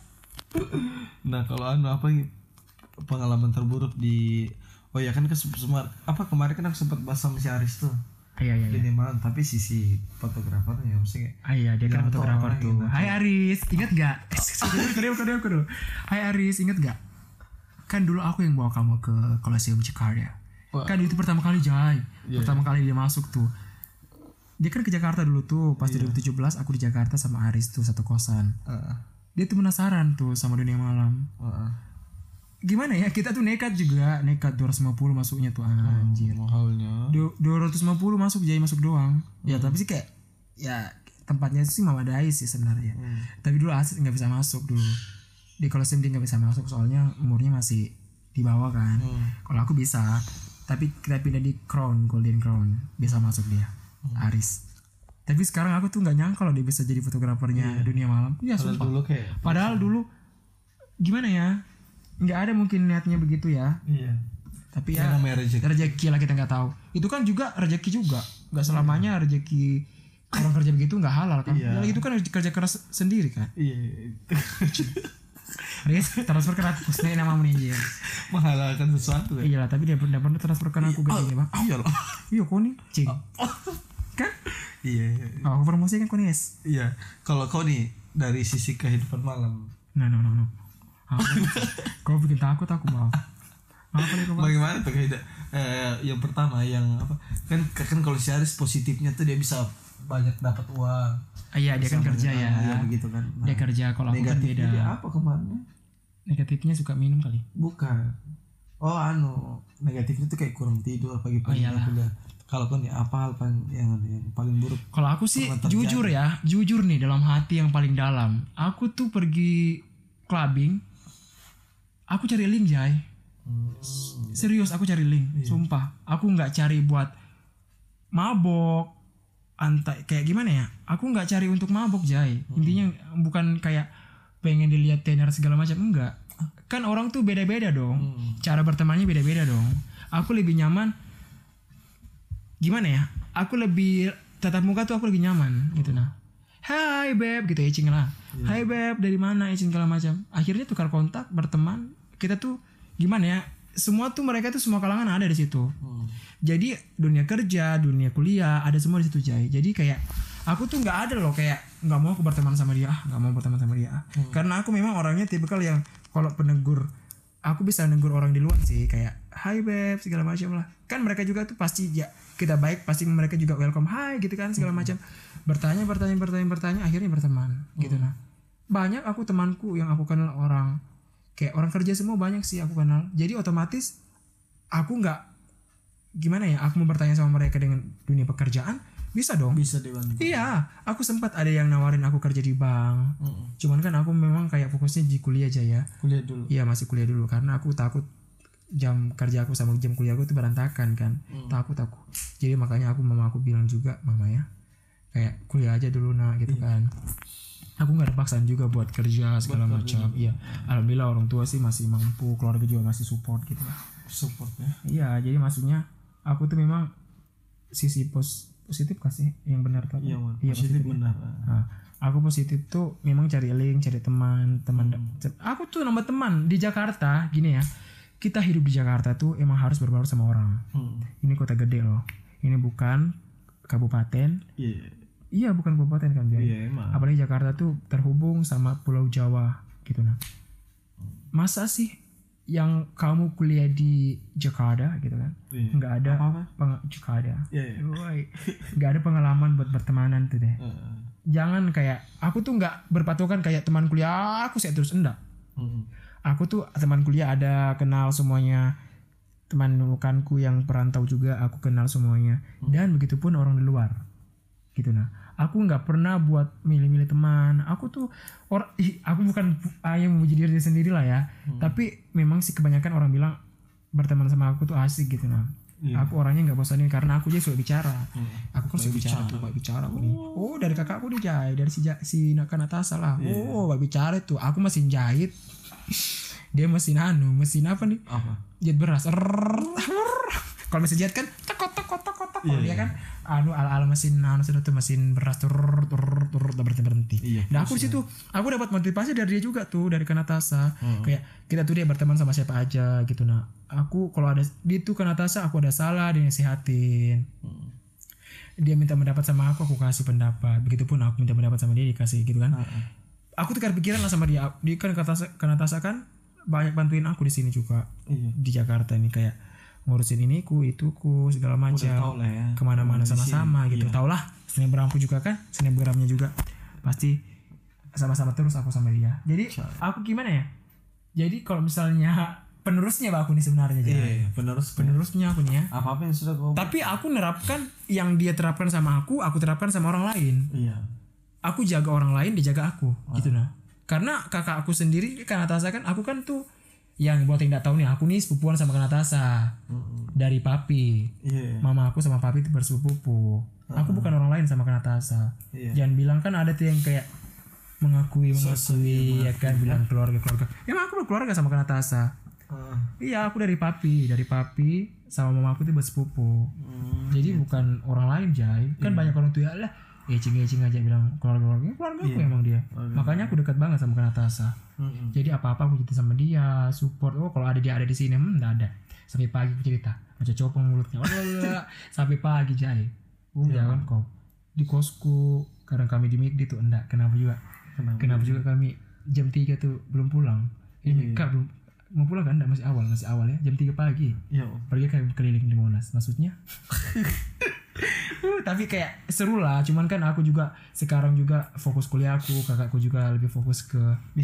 Nah, kalau apa pengalaman terburuk di kan kemarin kan aku sempat bahas sama si Aris tuh. Iya. Di malam, tapi sisi fotografernya maksudnya. Iya, dia kan fotografer tuh. Gitu. Hai Aris, ingat enggak? Kedua. Hai Aris, ingat enggak? Kan dulu aku yang bawa kamu ke Colosseum Jakarta. Kan itu pertama kali Jai. Pertama kali dia masuk tuh. Dia kan ke Jakarta dulu tuh pas 2017 aku di Jakarta sama Aris tuh satu kosan. Dia tuh penasaran tuh sama dunia malam. Gimana ya, kita tuh nekat 250 masuknya tuh anjir. Mahalnya 250 masuk jadi masuk doang. Ya tapi sih kayak ya tempatnya sih memadai sih sebenarnya. Tapi dulu asli nggak bisa masuk dulu. Di Colosseum dia nggak bisa masuk soalnya umurnya masih di bawah kan. Kalau aku bisa, tapi kita pindah di Golden Crown bisa masuk dia. Aris. Tapi sekarang aku tuh nggak nyangka kalau dia bisa jadi fotografernya dunia malam. Ya sumpah. Padahal dulu gimana ya? Nggak ada mungkin niatnya begitu ya. Iya. Tapi ya rezeki lah, kita nggak tahu. Itu kan juga rezeki juga. Nggak selamanya rezeki orang kerja begitu nggak halal kan. Ya itu kan kerja keras sendiri kan. Iya. Riz transfer ke aku sendiri nama nih. Menghalalkan sesuatu kan. Iya lah, tapi dia pernah transfer ke aku gede bang. Iya loh. Iya kau nih cing. Kan? Iya. Aku promosi kan kau nih es. Iya. Kalau kau nih dari sisi kehidupan malam. No. Kau bikin takut aku mau. Apa nih kau? Bagaimana tuh yang pertama yang apa? Kan kalau si Aris positifnya tuh dia bisa banyak dapat uang. Iya dia kan kerja ya. Iya begitu kan. Dia kerja, kalau aku kan beda. Dia apa kemarin? Negatifnya suka minum kali. Bukan. Oh negatifnya tuh kayak kurang tidur pagi-pagi kuliah. Kalau kan ya apa hal yang paling buruk? Kalau aku sih jujur nih dalam hati yang paling dalam, aku tuh pergi clubbing, aku cari link Jay. Serius aku cari link, sumpah. Aku nggak cari buat mabok, kayak gimana ya? Aku nggak cari untuk mabok Jay. Intinya bukan kayak pengen dilihat tenar segala macam, enggak. Kan orang tuh beda-beda dong, cara bertemannya beda-beda dong. Aku lebih nyaman. Gimana ya? Aku lebih tatap muka tuh aku lebih nyaman gitu nah. Hai beb gitu ya cing lah. Hai beb dari mana ya cing segala macam. Akhirnya tukar kontak, berteman. Kita tuh gimana ya? Semua tuh mereka tuh semua kalangan ada di situ. Jadi dunia kerja, dunia kuliah ada semua di situ Jay. Jadi kayak aku tuh nggak ada loh kayak nggak mau aku berteman sama dia, nggak mau berteman sama dia. Karena aku memang orangnya tipikal yang kalau penegur aku bisa negur orang di luar sih kayak hai beb segala macam lah. Kan mereka juga tuh pasti ya kita baik, pasti mereka juga welcome hai gitu kan segala macam. Bertanya akhirnya berteman gitu nah. Banyak aku temanku yang aku kenal orang kayak orang kerja semua banyak sih aku kenal. Jadi otomatis aku nggak gimana ya, aku mau bertanya sama mereka dengan dunia pekerjaan bisa dong. Bisa dibantu. Iya, aku sempat ada yang nawarin aku kerja di bank. Cuman kan aku memang kayak fokusnya di kuliah aja ya. Kuliah dulu. Iya masih kuliah dulu karena aku takut jam kerja aku sama jam kuliah aku tuh berantakan kan. Takut aku. Jadi makanya mama aku bilang juga mama ya kayak kuliah aja dulu nah gitu kan. Aku nggak ada paksaan juga buat kerja segala macam. Iya, alhamdulillah orang tua sih masih mampu, keluarga juga masih support gitu lah. Support ya. Iya, jadi maksudnya aku tuh memang sisi positif kasih yang benar tuh. Iya, positif benar. Nah, aku positif tuh memang cari link, cari teman. Aku tuh nambah teman di Jakarta gini ya. Kita hidup di Jakarta tuh emang harus berbaur sama orang. Ini kota gede loh. Ini bukan kabupaten. Iya bukan kabupaten kan dia. Emang. Apalagi Jakarta tuh terhubung sama Pulau Jawa gitu nah. Masa sih yang kamu kuliah di Jakarta gitu kan? Nggak ada Jakarta. Nggak ada pengalaman buat bertemanan tuh deh. Jangan kayak aku tuh nggak berpatokan kayak teman kuliah aku terus enggak. Aku tuh teman kuliah ada kenal semuanya. Teman bukanku yang perantau juga aku kenal semuanya. Dan begitupun orang di luar. Gitu nah. Aku nggak pernah buat milih-milih teman. Aku tuh aku bukan yang memuji diri sendiri lah ya. Tapi memang sih kebanyakan orang bilang berteman sama aku tuh asik gitu nah. Aku orangnya nggak bosanin karena aku juga suka bicara. Aku kan suka bicara aku nih. Oh dari kakakku nih Jai, dari si Nakanatasa lah. Oh bicara tuh. Aku mesin jahit. Dia mesin apa nih? Apa? Jahit beras. Kalau mesin jahit kan tekot dia kan ala mesin sudah tuh mesin beras berhenti. Nah aku di situ aku dapat motivasi dari dia juga tuh dari Kanatasa. Kayak kita tuh dia berteman sama siapa aja gitu nah. Aku kalau ada di tuh Kanatasa aku ada salah dia nasihatin. Dia minta pendapat sama aku kasih pendapat. Begitupun aku minta pendapat sama dia dikasih gitu kan. Aku tukar pikiran lah sama dia. Dia kan Kanatasa kan banyak bantuin aku di sini juga. Di Jakarta ini kayak ngurusin iniku ituku segala Udah macam. tau lah ya. Kemana-mana Di sini. sama-sama gitu. Iya. Tau lah snapgramku juga kan, snapgramnya juga pasti sama-sama terus aku sama dia. Jadi aku gimana ya? Jadi kalau misalnya penerusnya aku nih sebenarnya Iya, penerusnya aku nih ya. apa yang sudah kau. Tapi aku nerapkan yang dia terapkan sama aku terapkan sama orang lain. Iya. Aku jaga orang lain, dia jaga aku, gitu nah. Karena kakak aku sendiri kan Natasha kan, aku kan tuh yang buat yang nggak tahu nih, aku nih sepupuan sama Kak Natasha dari papi. Iya. Mama aku sama papi itu bersepupu. Aku bukan orang lain sama Kak Natasha. Iya. Jangan bilang kan ada tuh yang kayak mengakui ya kan, bilang keluarga. Emang aku berkeluarga sama Kak Natasha. Iya, aku dari papi sama mama aku tuh bersepupu. Jadi bukan orang lain, Jai. Kan banyak orang tuh ya lah ecing aja bilang keluarga aku emang dia. Makanya aku dekat banget sama Kak Natasha. Jadi apa-apa aku cerita sama dia, support. Oh, kalau ada dia ada di sini, enggak ada. Sampai pagi aku cerita, macam copong mulutnya. Sampai pagi, Jai. Udah kan kau. Di kosku, kadang kami di McD tuh enggak. Kenapa juga kami jam 3 tuh belum pulang. Ini Kak belum mau pulang kan? Enggak, masih awal ya. Jam 3 pagi. Iya. Pergi kayak keliling di Monas. Maksudnya tapi kayak seru lah. Cuman kan aku juga sekarang juga fokus kuliahku, kakakku juga lebih fokus ke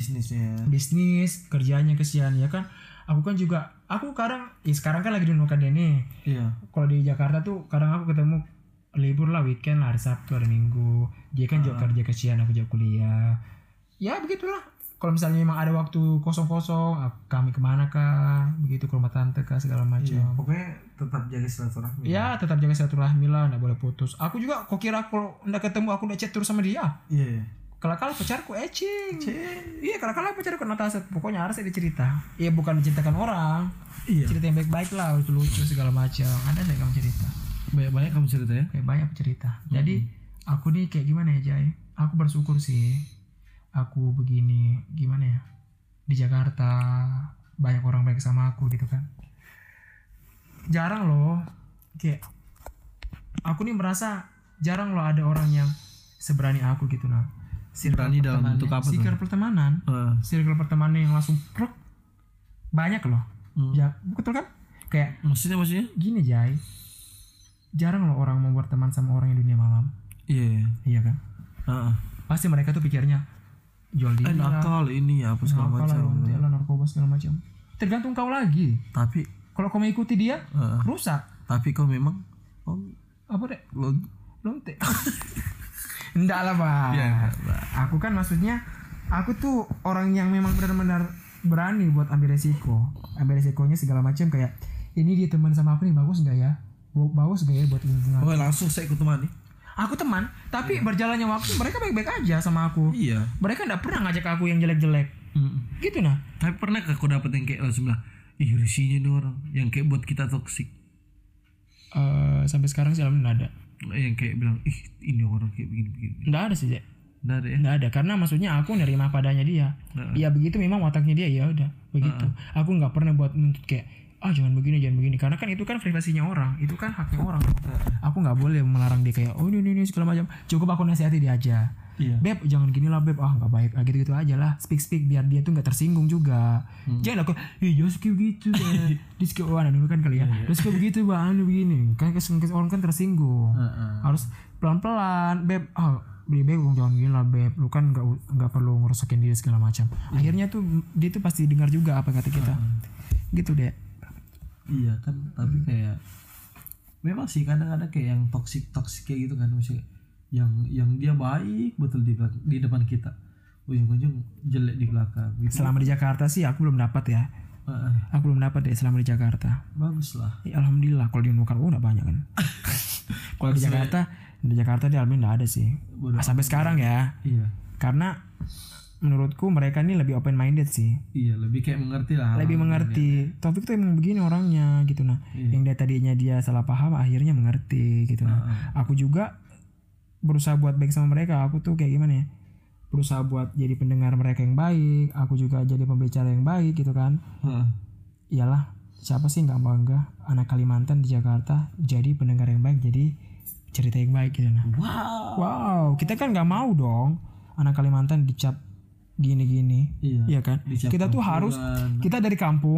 bisnis kerjanya, kesian ya kan. Aku sekarang kan lagi di Nukan Dene. Iya. Kalau di Jakarta tuh kadang aku ketemu libur lah, weekend lah, hari Sabtu, hari Minggu. Dia kan juga kerja, kesian, aku juga kuliah. Ya begitulah. Kalau misalnya memang ada waktu kosong-kosong, kami kemana kah, begitu ke rumah tante kah, segala macam. Iya. Pokoknya tetap jaga silaturahmi. Ya tetap jaga silaturahmi lah, nggak boleh putus. Aku juga, kok kira kalau nggak ketemu aku udah chat terus sama dia. Iya. Kalau pacarku ecing. Iya, kalau pacarku Natasha. Pokoknya harus ada cerita. Iya, bukan diceritakan orang. Iya. Cerita yang baik-baik lah, lucu-lucu segala macam. Ada saya kamu cerita. Banyak kamu cerita ya? Kayak banyak cerita. Jadi aku nih kayak gimana ya, Jai? Aku bersyukur sih. Aku begini, gimana ya? Di Jakarta banyak orang baik sama aku gitu kan. Jarang loh kayak aku nih merasa jarang loh ada orang yang seberani aku gitu nah. Berani dalam bentuk apa tuh? Circle pertemanan. Circle pertemanan yang langsung prok banyak loh. Ya, betul kan? Kayak Maksudnya gini, Jai. Jarang loh orang mau berteman sama orang yang dunia malam. Iya kan? Pasti mereka tuh pikirnya jual diri nakal ini apa segala macam. Narkoba segala macam. Tergantung kau lagi. Tapi kalau kau mengikuti dia, rusak. Tapi kau memang apa deh? Lonte. Enggak lah, Pak. Ya, aku kan maksudnya aku tuh orang yang memang benar-benar berani buat ambil resiko. Ambil resikonya segala macam, kayak ini dia teman sama aku nih, bagus enggak ya? Bagus enggak ya buat lingkungan? Oh, langsung saya ikut teman nih. Aku teman, tapi berjalannya waktu mereka baik-baik aja sama aku. Iya. Mereka enggak pernah ngajak aku yang jelek-jelek. Gitu nah. Tapi pernah aku dapet yang kayak langsung bilang, ih risihnya nih orang, yang kayak buat kita toksik. Sampai sekarang sih alhamdulillah ada. Yang kayak bilang, ih ini orang kayak begini. Nggak ada sih, Jack. Nggak ada ya? Nggak ada, karena maksudnya aku nerima padanya dia. Ya begitu memang wataknya dia, ya udah begitu. Aku nggak pernah buat nuntut kayak jangan begini, karena kan itu kan privasinya orang, itu kan haknya orang. Aku nggak boleh melarang dia kayak ini segala macam. Cukup aku nasihati dia aja. Iya. Beb, jangan gini lah Beb, nggak baik, gitu aja lah. Speak biar dia tuh nggak tersinggung juga. Jangan aku, jangan skip gitu deh. Di skip dulu kan kali ya. Terus skip begitu bang, begini. Kan orang kan tersinggung. Harus pelan-pelan, Beb. Beli Beb, jangan gini lah Beb. Lu kan nggak perlu ngerusakin diri segala macam. Akhirnya tuh dia tuh pasti dengar juga apa kata kita. Gitu deh. Iya kan, tapi kayak memang sih kadang ada kayak yang toksik kayak gitu kan, maksudnya yang dia baik betul di depan kita, ujung-ujung jelek di belakang gitu. Selama di Jakarta sih aku belum dapat ya. Aku belum dapat deh selama di Jakarta. Bagus lah. Ya, alhamdulillah. Kalau di Nukan udah banyak kan. Kalau di Jakarta di alhamdulillah ada sih. Sampai sekarang ya. Iya. Karena menurutku mereka ini lebih open minded sih. Iya, lebih kayak mengerti lah. Lebih mengerti. Taufik tuh emang begini orangnya gitu nah. Yang dia tadinya dia salah paham akhirnya mengerti gitu nah. Aku juga berusaha buat baik sama mereka. Aku tuh kayak gimana ya? Berusaha buat jadi pendengar mereka yang baik. Aku juga jadi pembicara yang baik gitu kan. Iyalah, siapa sih nggak bangga anak Kalimantan di Jakarta jadi pendengar yang baik, jadi cerita yang baik gitu nah. Wow, kita kan nggak mau dong anak Kalimantan dicap gini-gini. Iya kan? Kita tuh harus, kita dari kampung,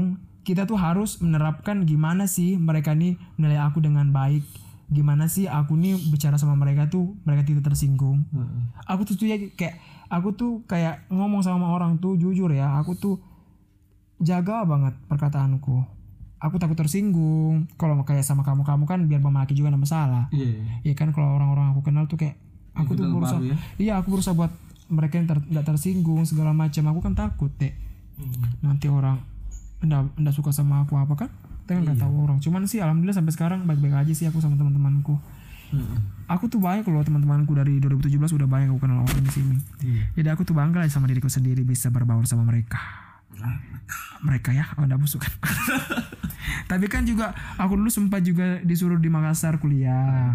kita tuh harus menerapkan gimana sih mereka nih menilai aku dengan baik, gimana sih aku nih bicara sama mereka tuh mereka tidak tersinggung. Aku tuh ya kayak ngomong sama orang tuh jujur ya, aku tuh jaga banget perkataanku. Aku takut tersinggung. Kalau kayak sama kamu kan biar memaki juga ada masalah. Iya kan, kalau orang-orang aku kenal tuh kayak aku tuh berusaha ya? Iya, aku berusaha buat mereka yang nggak tersinggung segala macam. Aku kan takut deh nanti orang nggak suka sama aku apa kan, kita nggak tahu orang. Cuman sih alhamdulillah sampai sekarang baik-baik aja sih aku sama teman-temanku. Aku tuh banyak loh teman-temanku dari 2017 udah banyak aku kenal orang di sini. Jadi aku tuh bangga lah sama diriku sendiri bisa berbaur sama mereka ya, udah busuk kan. Tapi kan juga aku dulu sempat juga disuruh di Makassar kuliah.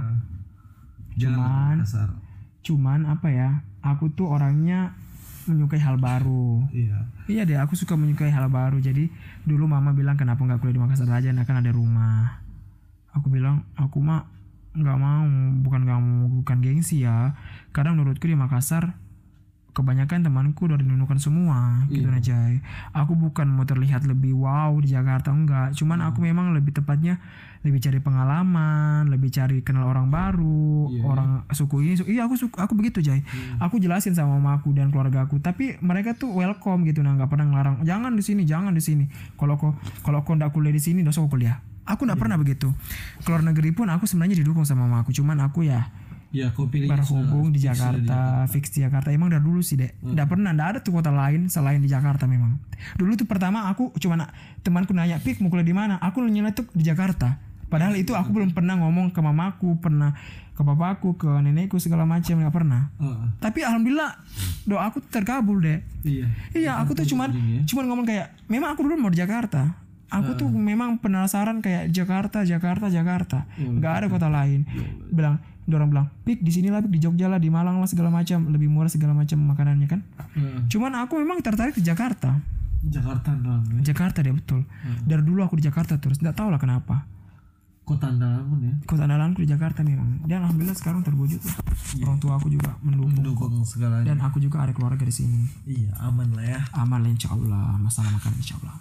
Cuman apa ya, aku tuh orangnya menyukai hal baru. Iya deh, aku suka menyukai hal baru. Jadi dulu mama bilang kenapa nggak kuliah di Makassar aja, nah kan ada rumah. Aku bilang aku mah nggak mau, bukan gengsi ya. Kadang menurutku di Makassar kebanyakan temanku udah dinunukan semua gitu aja. Aku bukan mau terlihat lebih wow di Jakarta, enggak. Cuman aku memang lebih tepatnya lebih cari pengalaman, lebih cari kenal orang baru, orang suku ini. Iya aku begitu Jay. Aku jelasin sama mamaku dan keluarga aku, tapi mereka tuh welcome gitu, nah nggak pernah ngelarang. Jangan di sini. Kalau kau ndak kuliah di sini, dosa kau kuliah. Aku nggak pernah begitu. Keluar negeri pun aku sebenarnya didukung sama mamaku. Cuman aku ya berhubung di Jakarta, fix di Jakarta. Emang dari dulu sih dek, nggak pernah, nggak ada tuh kota lain selain di Jakarta memang. Dulu tuh pertama aku cuma temanku nanya, Pik mau kuliah di mana? Aku nyeletuk di Jakarta. Padahal itu aku belum pernah ngomong ke mamaku, pernah ke papaku, ke nenekku segala macam, nggak pernah. Tapi alhamdulillah doa aku terkabul dek. Iya, aku tuh cuman ngomong kayak, memang aku dulu mau di Jakarta. Aku tuh memang penasaran kayak Jakarta, nggak ada kota lain. Orang bilang, Pik di sini lah, Pik di Jogja lah, di Malang lah segala macam, lebih murah segala macam makanannya kan. Cuman aku memang tertarik di Jakarta. Jakarta deh betul. Dari dulu aku di Jakarta terus, nggak tahu lah kenapa. Kota andalanmu ya. Kota andalanku di Jakarta memang. Dan alhamdulillah sekarang terwujud lah. Orang tua aku juga mendukung segalanya. Dan aku juga ada keluarga di sini. Iya, aman lah ya. Aman lah insyaallah, masalah makan insyaallah.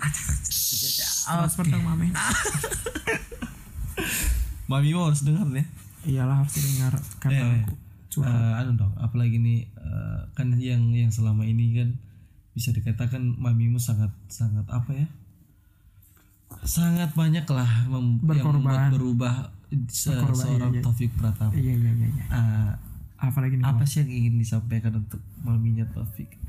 Awas pertama mami. Mami mau harus dengar ya. Iyalah harus dengar karena aku dong, apalagi nih kan yang selama ini kan bisa dikatakan mamimu sangat apa ya, sangat banyak lah berkorban, yang berubah seorang Taufik Pratama. Iya. Apalagi nih, apa sih yang ingin disampaikan untuk maminya Taufik?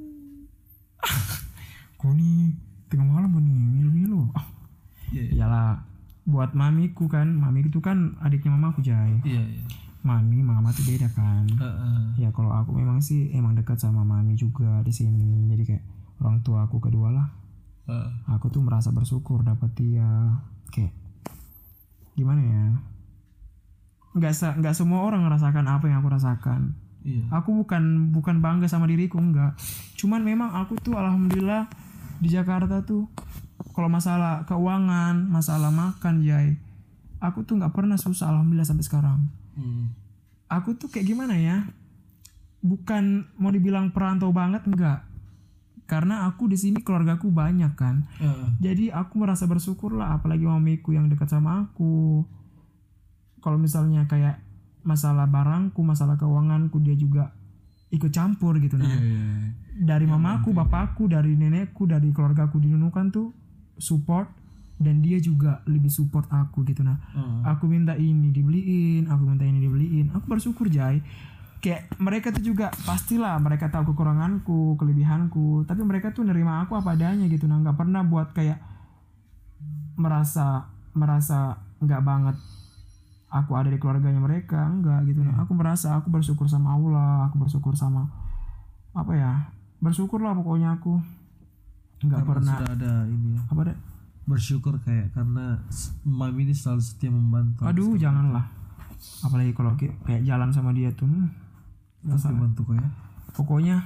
Kau nih tengah malam nih milu. Iyalah. Buat mamiku kan, mami itu kan adiknya mamaku Jay. Iya. Mama tuh beda kan. Ya kalau aku memang sih emang dekat sama mami juga di sini. Jadi kayak orang tua aku kedua lah. Aku tuh merasa bersyukur dapat dia. Kayak gimana ya? Nggak semua orang ngerasakan apa yang aku rasakan. Aku bukan bangga sama diriku, enggak. Cuman memang aku tuh alhamdulillah di Jakarta tuh, kalau masalah keuangan, masalah makan, Jay, aku tuh nggak pernah susah alhamdulillah sampai sekarang. Aku tuh kayak gimana ya? Bukan mau dibilang perantau banget, enggak. Karena aku di sini keluargaku banyak kan. Jadi aku merasa bersyukur lah, apalagi mamiku yang dekat sama aku. Kalau misalnya kayak masalah barangku, masalah keuanganku, dia juga ikut campur gitu nah. Dari mamaku, bapakku, dari nenekku, dari keluargaku di Nunukan tuh support, dan dia juga lebih support aku gitu nah. Aku minta ini dibeliin, aku bersyukur Jay. Kayak mereka tuh juga pastilah mereka tahu kekuranganku, kelebihanku, tapi mereka tuh nerima aku apa adanya gitu nah, nggak pernah buat kayak merasa nggak banget aku ada di keluarganya mereka, enggak gitu nah. Aku bersyukur sama Allah, aku bersyukur sama apa ya, bersyukur lah pokoknya aku. Nggak pernah sudah ada ini ya. Apa deh? Bersyukur kayak karena mami ini selalu setia membantu. Aduh janganlah, apalagi kalau kayak jalan sama dia tuh bantu kok ya. Pokoknya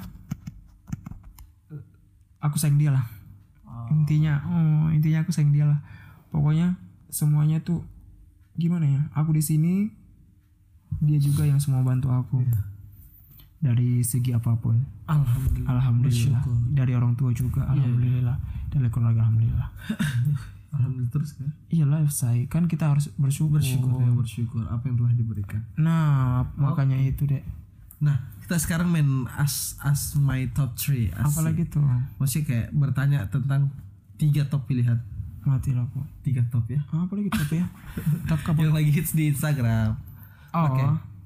aku sayang dia lah. Intinya aku sayang dia lah. Pokoknya semuanya tuh gimana ya, aku di sini, dia juga yang semua bantu aku. Dari segi apapun. Alhamdulillah. Dari orang tua juga alhamdulillah. dari keluarga alhamdulillah. Alhamdulillah terus kan. Iyalah say, kan kita harus bersyukur. Bersyukur apa yang telah diberikan. Nah, makanya itu deh. Nah, kita sekarang main as my top 3. Apalagi tuh? Maksudnya kayak bertanya tentang 3 top pilihan. Mati lah aku. 3 top ya. Apalagi top ya? Top kapan? Yang lagi hits di Instagram. Oh. Oke.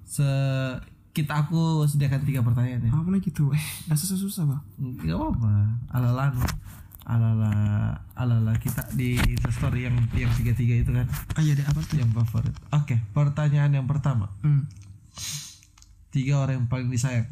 Aku sediakan 3 pertanyaan ya. Apalagi tuh? Gak susah Bang. Gak apa-apa. Ala-ala kita di Instastory yang 3 itu kan. Iya deh, apa tuh? Yang favorit. Oke, pertanyaan yang pertama. 3 orang yang paling disayang.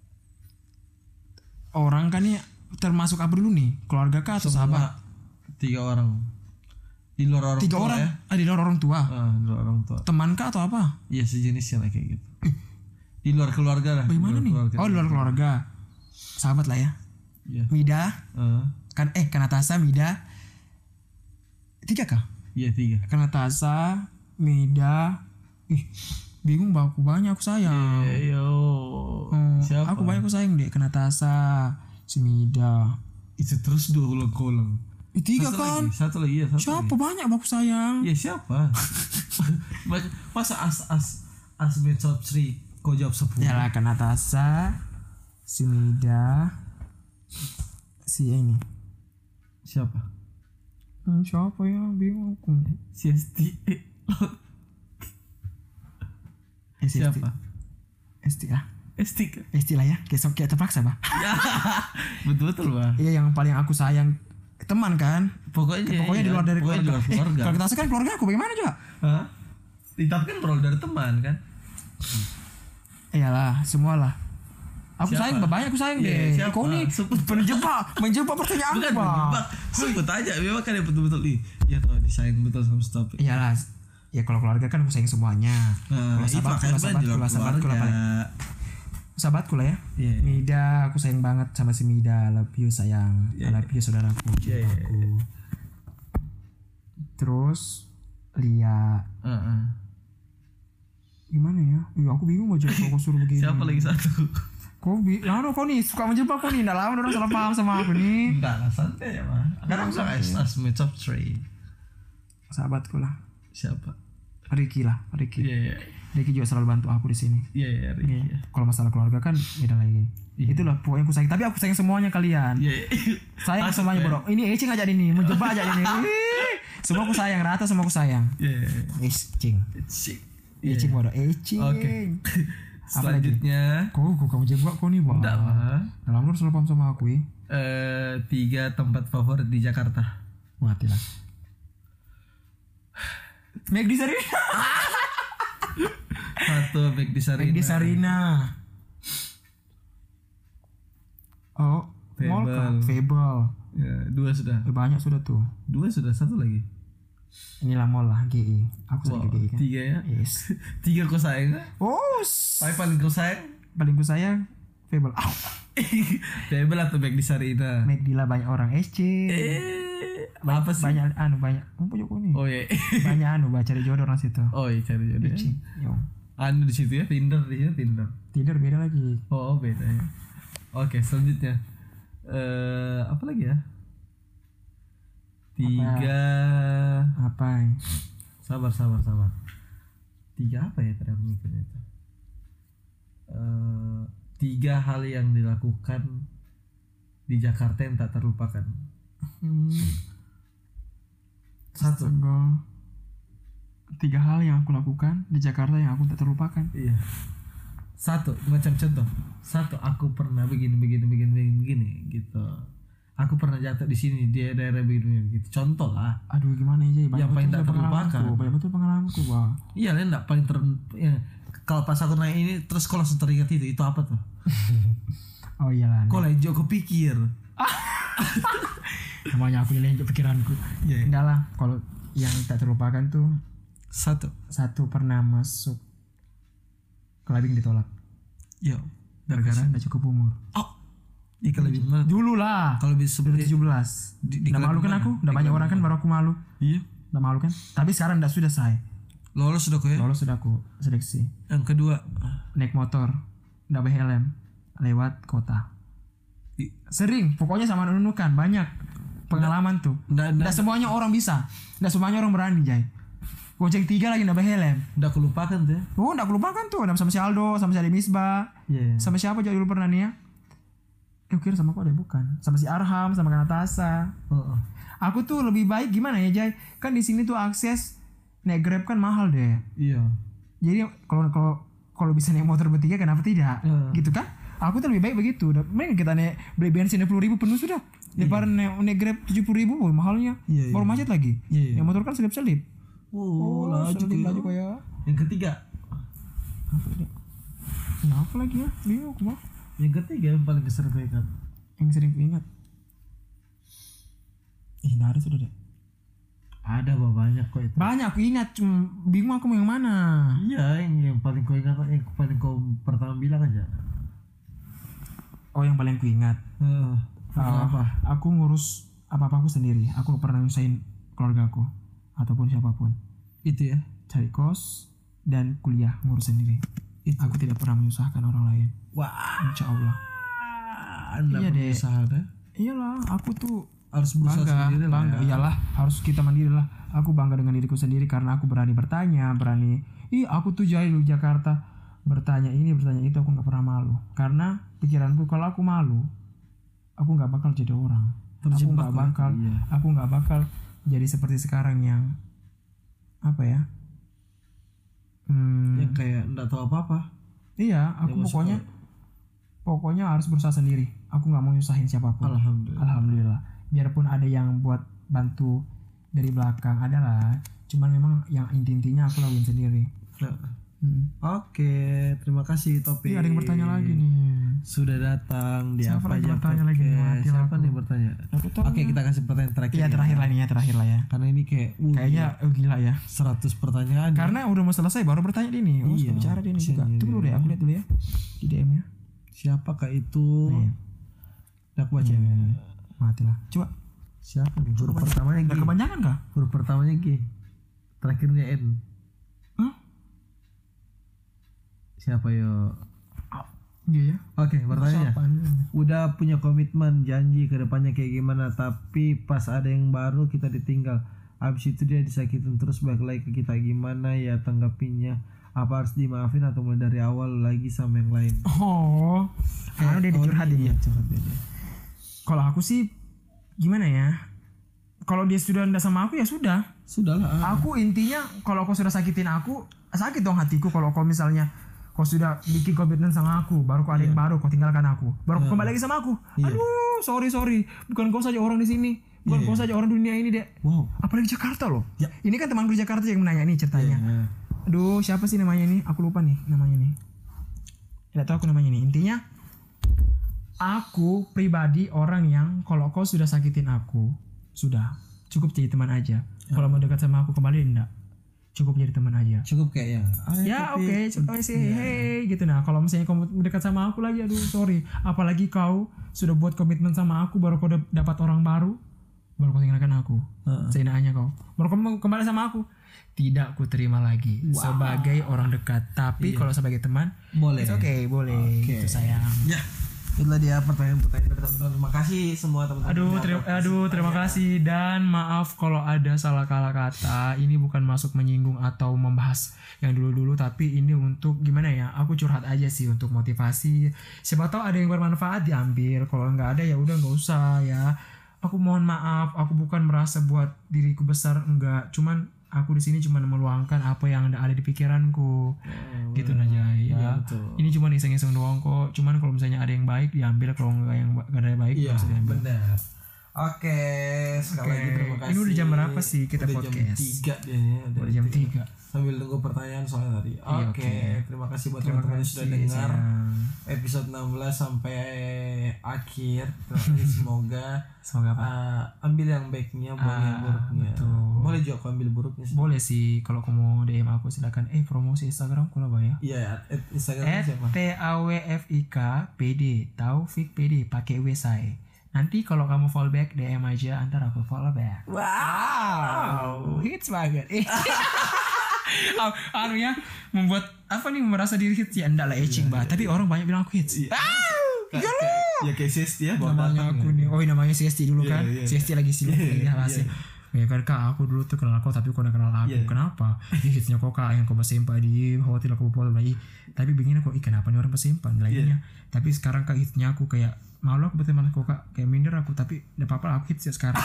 Orang kan ya termasuk apa dulu nih? Keluarga kah atau sahabat? 3 orang. Di luar orang 3 tua orang? ya. Di luar orang tua. Di luar orang tua. Teman kah atau apa? Iya, sejenisnya lah kayak gitu. Di luar keluarga lah. Bagaimana nih? Keluarga. Oh, di luar keluarga. Sahabat lah ya. Iya. Mida. Kan Natasha, Mida. 3 kah? Iya, 3. Natasha, Mida. Bingung aku banyak aku sayang. Siapa? Aku banyak aku sayang deh. Natasha, si Mida. Itu terus 2 ulang-ulang. 3 kan? Satu lagi ya. Siapa banyak aku sayang? Ya siapa? Masa as top 3 kau jawab 10. Ya lah, Natasha, si Mida, si ini. Siapa? Siapa ya? Bingung aku. Si Esti. Siapa? Esti lah. Esti lah ya. Kayak terpaksa bah. Betul bah. Iya, yang paling aku sayang teman kan. Pokoknya di luar dari keluarga. Kalau kita kan keluarga aku bagaimana juga? Tapi kan berawal dari teman kan. Iyalah, semualah. Aku Siapa? sayang, banyak aku sayang deh. Siapa? Kau nih menjebak pertanyaan Bukan menjebak. Sebut aja. Memang kan yang betul-betul ya tau disayang betul sama topik. Iyalah. Ya kalau keluarga kan aku sayang semuanya. Kalau sahabatku lah paling. Sahabatku lah ya. Mida, aku sayang banget sama si Mida. Love you sayang. I love you saudaraku. Aku. Terus Lia. Gimana ya? Aku bingung aja kalau suruh begini. Siapa lagi satu? Kau nih suka menjebak kau nih. Nggak lama orang salah paham sama aku nih. Enggak lah, santai ya mah. Karena aku as my top 3. Sahabatku lah. Siapa? Ricky lah. Iya. Ricky juga selalu bantu aku di sini. Iya, Ricky. Kalau masalah keluarga kan beda lagi. Itulah pokoknya aku sayang. Tapi aku sayang semuanya kalian. Iya. Sayang semuanya bro. Ini Ecing aja ini, menjebak aja ini. Semua aku sayang, rata semua aku sayang. Iya. Ecing. Ecing bodoh. Ecing. Oke. Selanjutnya. Kok kamu jebak kok nih bang? Enggak lah. Dalam lu selalu paham sama aku ya. 3 tempat favorit di Jakarta. Mati lah. McD Sarina. 1 McD Sarina. Oh, Fable. Ya, 2 sudah. Banyak sudah tuh. 2 sudah, 1 lagi. Inilah mall lah GI. Aku sayang GI kan. 3 ya. Yes. 3 kau sayang. Paling kau sayang? Paling ku sayang Fable. Fable atau McD Sarina? McD lah, banyak orang SC. Apa sih? Banyak apa juga nih? Oh iya. Banyak cari jodoh orang situ. Oh iya, cari jodoh. Yo. Di situ ya, Tinder di situ Tinder. Tinder beda lagi. Oh beda ya. Oke, selanjutnya. Apa lagi ya? 3. Apa? Sabar. 3 apa ya tadi aku mikirnya itu? 3 hal yang dilakukan di Jakarta yang tak terlupakan. 1. 3 hal yang aku lakukan di Jakarta yang aku tak terlupakan. Iya. 1, macam contoh. 1, aku pernah begini gitu. Aku pernah jatuh di sini di daerah begini gitu. Contoh lah. Aduh gimana aja? Yang paling tak terlupakan. Banyak betul pengalamanku, Bang. Iya, lain enggak paling ya. Kalau pas aku naik ini terus kau langsung teringat itu apa tuh? Oh iyalah. Kau lagi jauh kepikir. Namanya aku nilai pikiranku. Yeah. Enggak lah, kalau yang tak terlupakan tuh 1 pernah masuk clubbing ditolak. Yo, gara-gara enggak cukup umur. Oh. Kalau lebih dulu lah. Kalau lebih 17. Enggak malu kan aku? Udah banyak orang kan baru aku malu. Iya. Udah malu kan? Tapi sekarang udah sudah selesai. Lolos sudah kok ya? Lolos sudah aku seleksi. Yang kedua, naik motor enggak pakai helm lewat kota. Sering, pokoknya sama nunukan banyak. pengalaman tuh. Nggak Semuanya orang bisa. Nggak semuanya orang berani, Jay. Gojek 3 lagi nggak berhelm. udah kelupakan tuh ya. Oh, nggak lupakan tuh. Sama si Aldo, sama si Ade Misbah. Iya. Sama siapa aja dulu pernah nih ya? Kira sama kok ada bukan. Sama si Arham, sama Kanatasa. Aku tuh lebih baik gimana ya, Jay? Kan di sini tuh akses naik Grab kan mahal deh. Iya. Jadi kalau bisa naik motor bertiga kenapa tidak? Gitu kan? Aku tuh lebih baik begitu. Mending kita beli bensin 10.000 penuh sudah. Daripada naik Grab 70.000 mahalnya. Iya, Baru macet lagi. Iya. Yang motor kan selip-selip. Laju kayak. Yang ketiga. Apa lagi ya? Bingung aku mah. Yang ketiga yang paling sering gue ingat. Yang sering ingat. Nggak ada sudah deh. Ada banyak kok itu. Banyak aku ingat, cuma bingung aku mau yang mana. Iya, yang paling kau ingat, yang paling kau pertama bilang aja. Oh, yang paling ku ingat. Apa? Aku ngurus apa-apa aku sendiri. Aku gak pernah nyusahin keluarga aku ataupun siapapun. Itu ya. Cari kos dan kuliah ngurus sendiri. Aku tidak pernah menyusahkan orang lain. Wah, Insya Allah. Anda Iya deh. berusaha deh. Iyalah, aku tuh Harus berusaha sendiri lah. bangga. Ya. Iyalah, harus kita mandiri lah. Aku bangga dengan diriku sendiri karena aku berani bertanya, aku tuh jahil di Jakarta, bertanya ini, bertanya itu, aku nggak pernah malu. Karena pikiranku kalau aku malu, aku nggak bakal jadi orang. Terjebak Aku nggak bakal jadi seperti sekarang yang apa ya? Yang kayak nggak tahu apa-apa. Iya, aku pokoknya harus berusaha sendiri. Aku nggak mau nyusahin siapapun. Alhamdulillah. Biarpun ada yang buat bantu dari belakang, adalah. Cuman memang yang intinya aku lakuin sendiri. Oke, terima kasih Topik. Ada yang bertanya lagi nih. Sudah datang di Siapa apa lagi aja bertanya lagi nih? Mati lah Siapa aku. nih bertanya? Oke, kita kasih pertanyaan terakhir. Iya, terakhir lah ya. Karena ini kayak Kayaknya gila ya. 100 pertanyaan. Karena udah mau selesai baru bertanya dia nih. Iya, bicara dia nih juga. iya, Tunggu dulu deh, aku lihat dulu ya di DM-nya. Siapakah itu? Nih. Aku baca. Mati lah. Coba. Siapa nih? Huruf pertamanya G. Udah kepanjangan kah? Huruf pertamanya G. Terakhirnya N. Siapa yo? Iya ya. Oke, pertanyaannya. Udah punya komitmen, janji ke depannya kayak gimana, tapi pas ada yang baru kita ditinggal. Habis itu dia disakitin terus, balik lagi ke kita, gimana ya tanggapinya? Apa harus dimaafin atau mulai dari awal lagi sama yang lain? Oh. Karena dia dicurhat dia. Kalau aku sih gimana ya? Kalau dia sudah ndak sama aku ya sudah. Sudahlah. Aku intinya kalau kau sudah sakitin aku, sakit dong hatiku. Kalau kau misalnya kau sudah bikin komitmen sama aku, baru kau ada yang baru, kau tinggalkan aku, baru kau kembali lagi sama aku. Aduh, sorry. Bukan kau saja orang di sini. Bukan kau saja orang dunia ini, Dek. Wow. Apalagi Jakarta loh. Ya. Ini kan temanku di Jakarta yang menanya nih ceritanya. Aduh, siapa sih namanya nih? Aku lupa nih namanya nih. Tidak tahu aku namanya nih. Intinya aku pribadi orang yang kalau kau sudah sakitin aku, sudah cukup jadi teman aja. Kalau mau dekat sama aku kembali enggak. Cukup jadi teman aja. Cukup kayak Ya oke, cukup sih hey gitu. Nah kalau misalnya kamu dekat sama aku lagi, aduh sorry. Apalagi kau sudah buat komitmen sama aku, baru kau dapat orang baru, baru kau tinggalkan aku. Seenaknya kau. Baru kau kembali sama aku. Tidak ku terima lagi sebagai orang dekat. Tapi kalau sebagai teman, boleh. Oke, boleh. Itu sayang. Ya. Itulah dia pertanyaan-pertanyaan dari teman-teman. Terima kasih semua teman-teman. Terima kasih dan maaf kalau ada salah kata. Ini bukan masuk menyinggung atau membahas yang dulu-dulu, tapi ini untuk gimana ya? Aku curhat aja sih untuk motivasi. Siapa tahu ada yang bermanfaat diambil. Kalau nggak ada ya udah nggak usah ya. Aku mohon maaf. Aku bukan merasa buat diriku besar, enggak. Cuman aku di sini cuma meluangkan apa yang ada di pikiranku, gitu aja ya. Ini cuma iseng-iseng doang kok. Cuman kalau misalnya ada yang baik diambil, kalau nggak ada yang baik iya, bisa diambil. Benar. Oke, sekali lagi terima kasih. Ini udah jam berapa sih kita podcast? Jam 3 dia. Udah jam 3. Sambil tunggu pertanyaan soalnya tadi. Oke, terima kasih buat teman-teman yang sudah dengar episode 16 sampai akhir. Terima kasih, semoga ambil yang baiknya, buang yang buruknya. Betul. Boleh juga aku ambil buruknya sih. Boleh sih, kalau kamu DM aku silakan. Promosi Instagram aku apa ya? Iya, Instagram siapa? TAWFIKPD, Taufik PD pakai W saya. Nanti kalau kamu follow back DM aja, antar aku follow back. Wow, hits banget. Ya membuat apa nih, merasa diri hits ya, enggak lah etching banget, tapi orang banyak bilang aku hits. Ya kayak Siesti ya namanya aku nih. Oh namanya Siesti dulu kan. Siesti lagi sibuk di halasnya. Ya kan kak aku dulu tuh kenal kau tapi kau udah kenal aku. Kenapa? Hitsnya kok kak yang kau bersempa di hotel aku foto lagi. Tapi begini kok kenapa nih orang bersempa lainnya. Tapi sekarang kak hitsnya aku kayak malu aku berteman kok kak kayak minder aku tapi tidak apa-apa aku hits ya sekarang.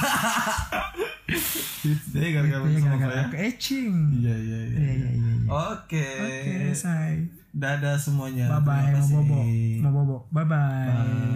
Jadi gara-gara aku etching. Iya. Oke, selesai. Dadah semuanya. Bye bye. Mau bobo. Bye bye.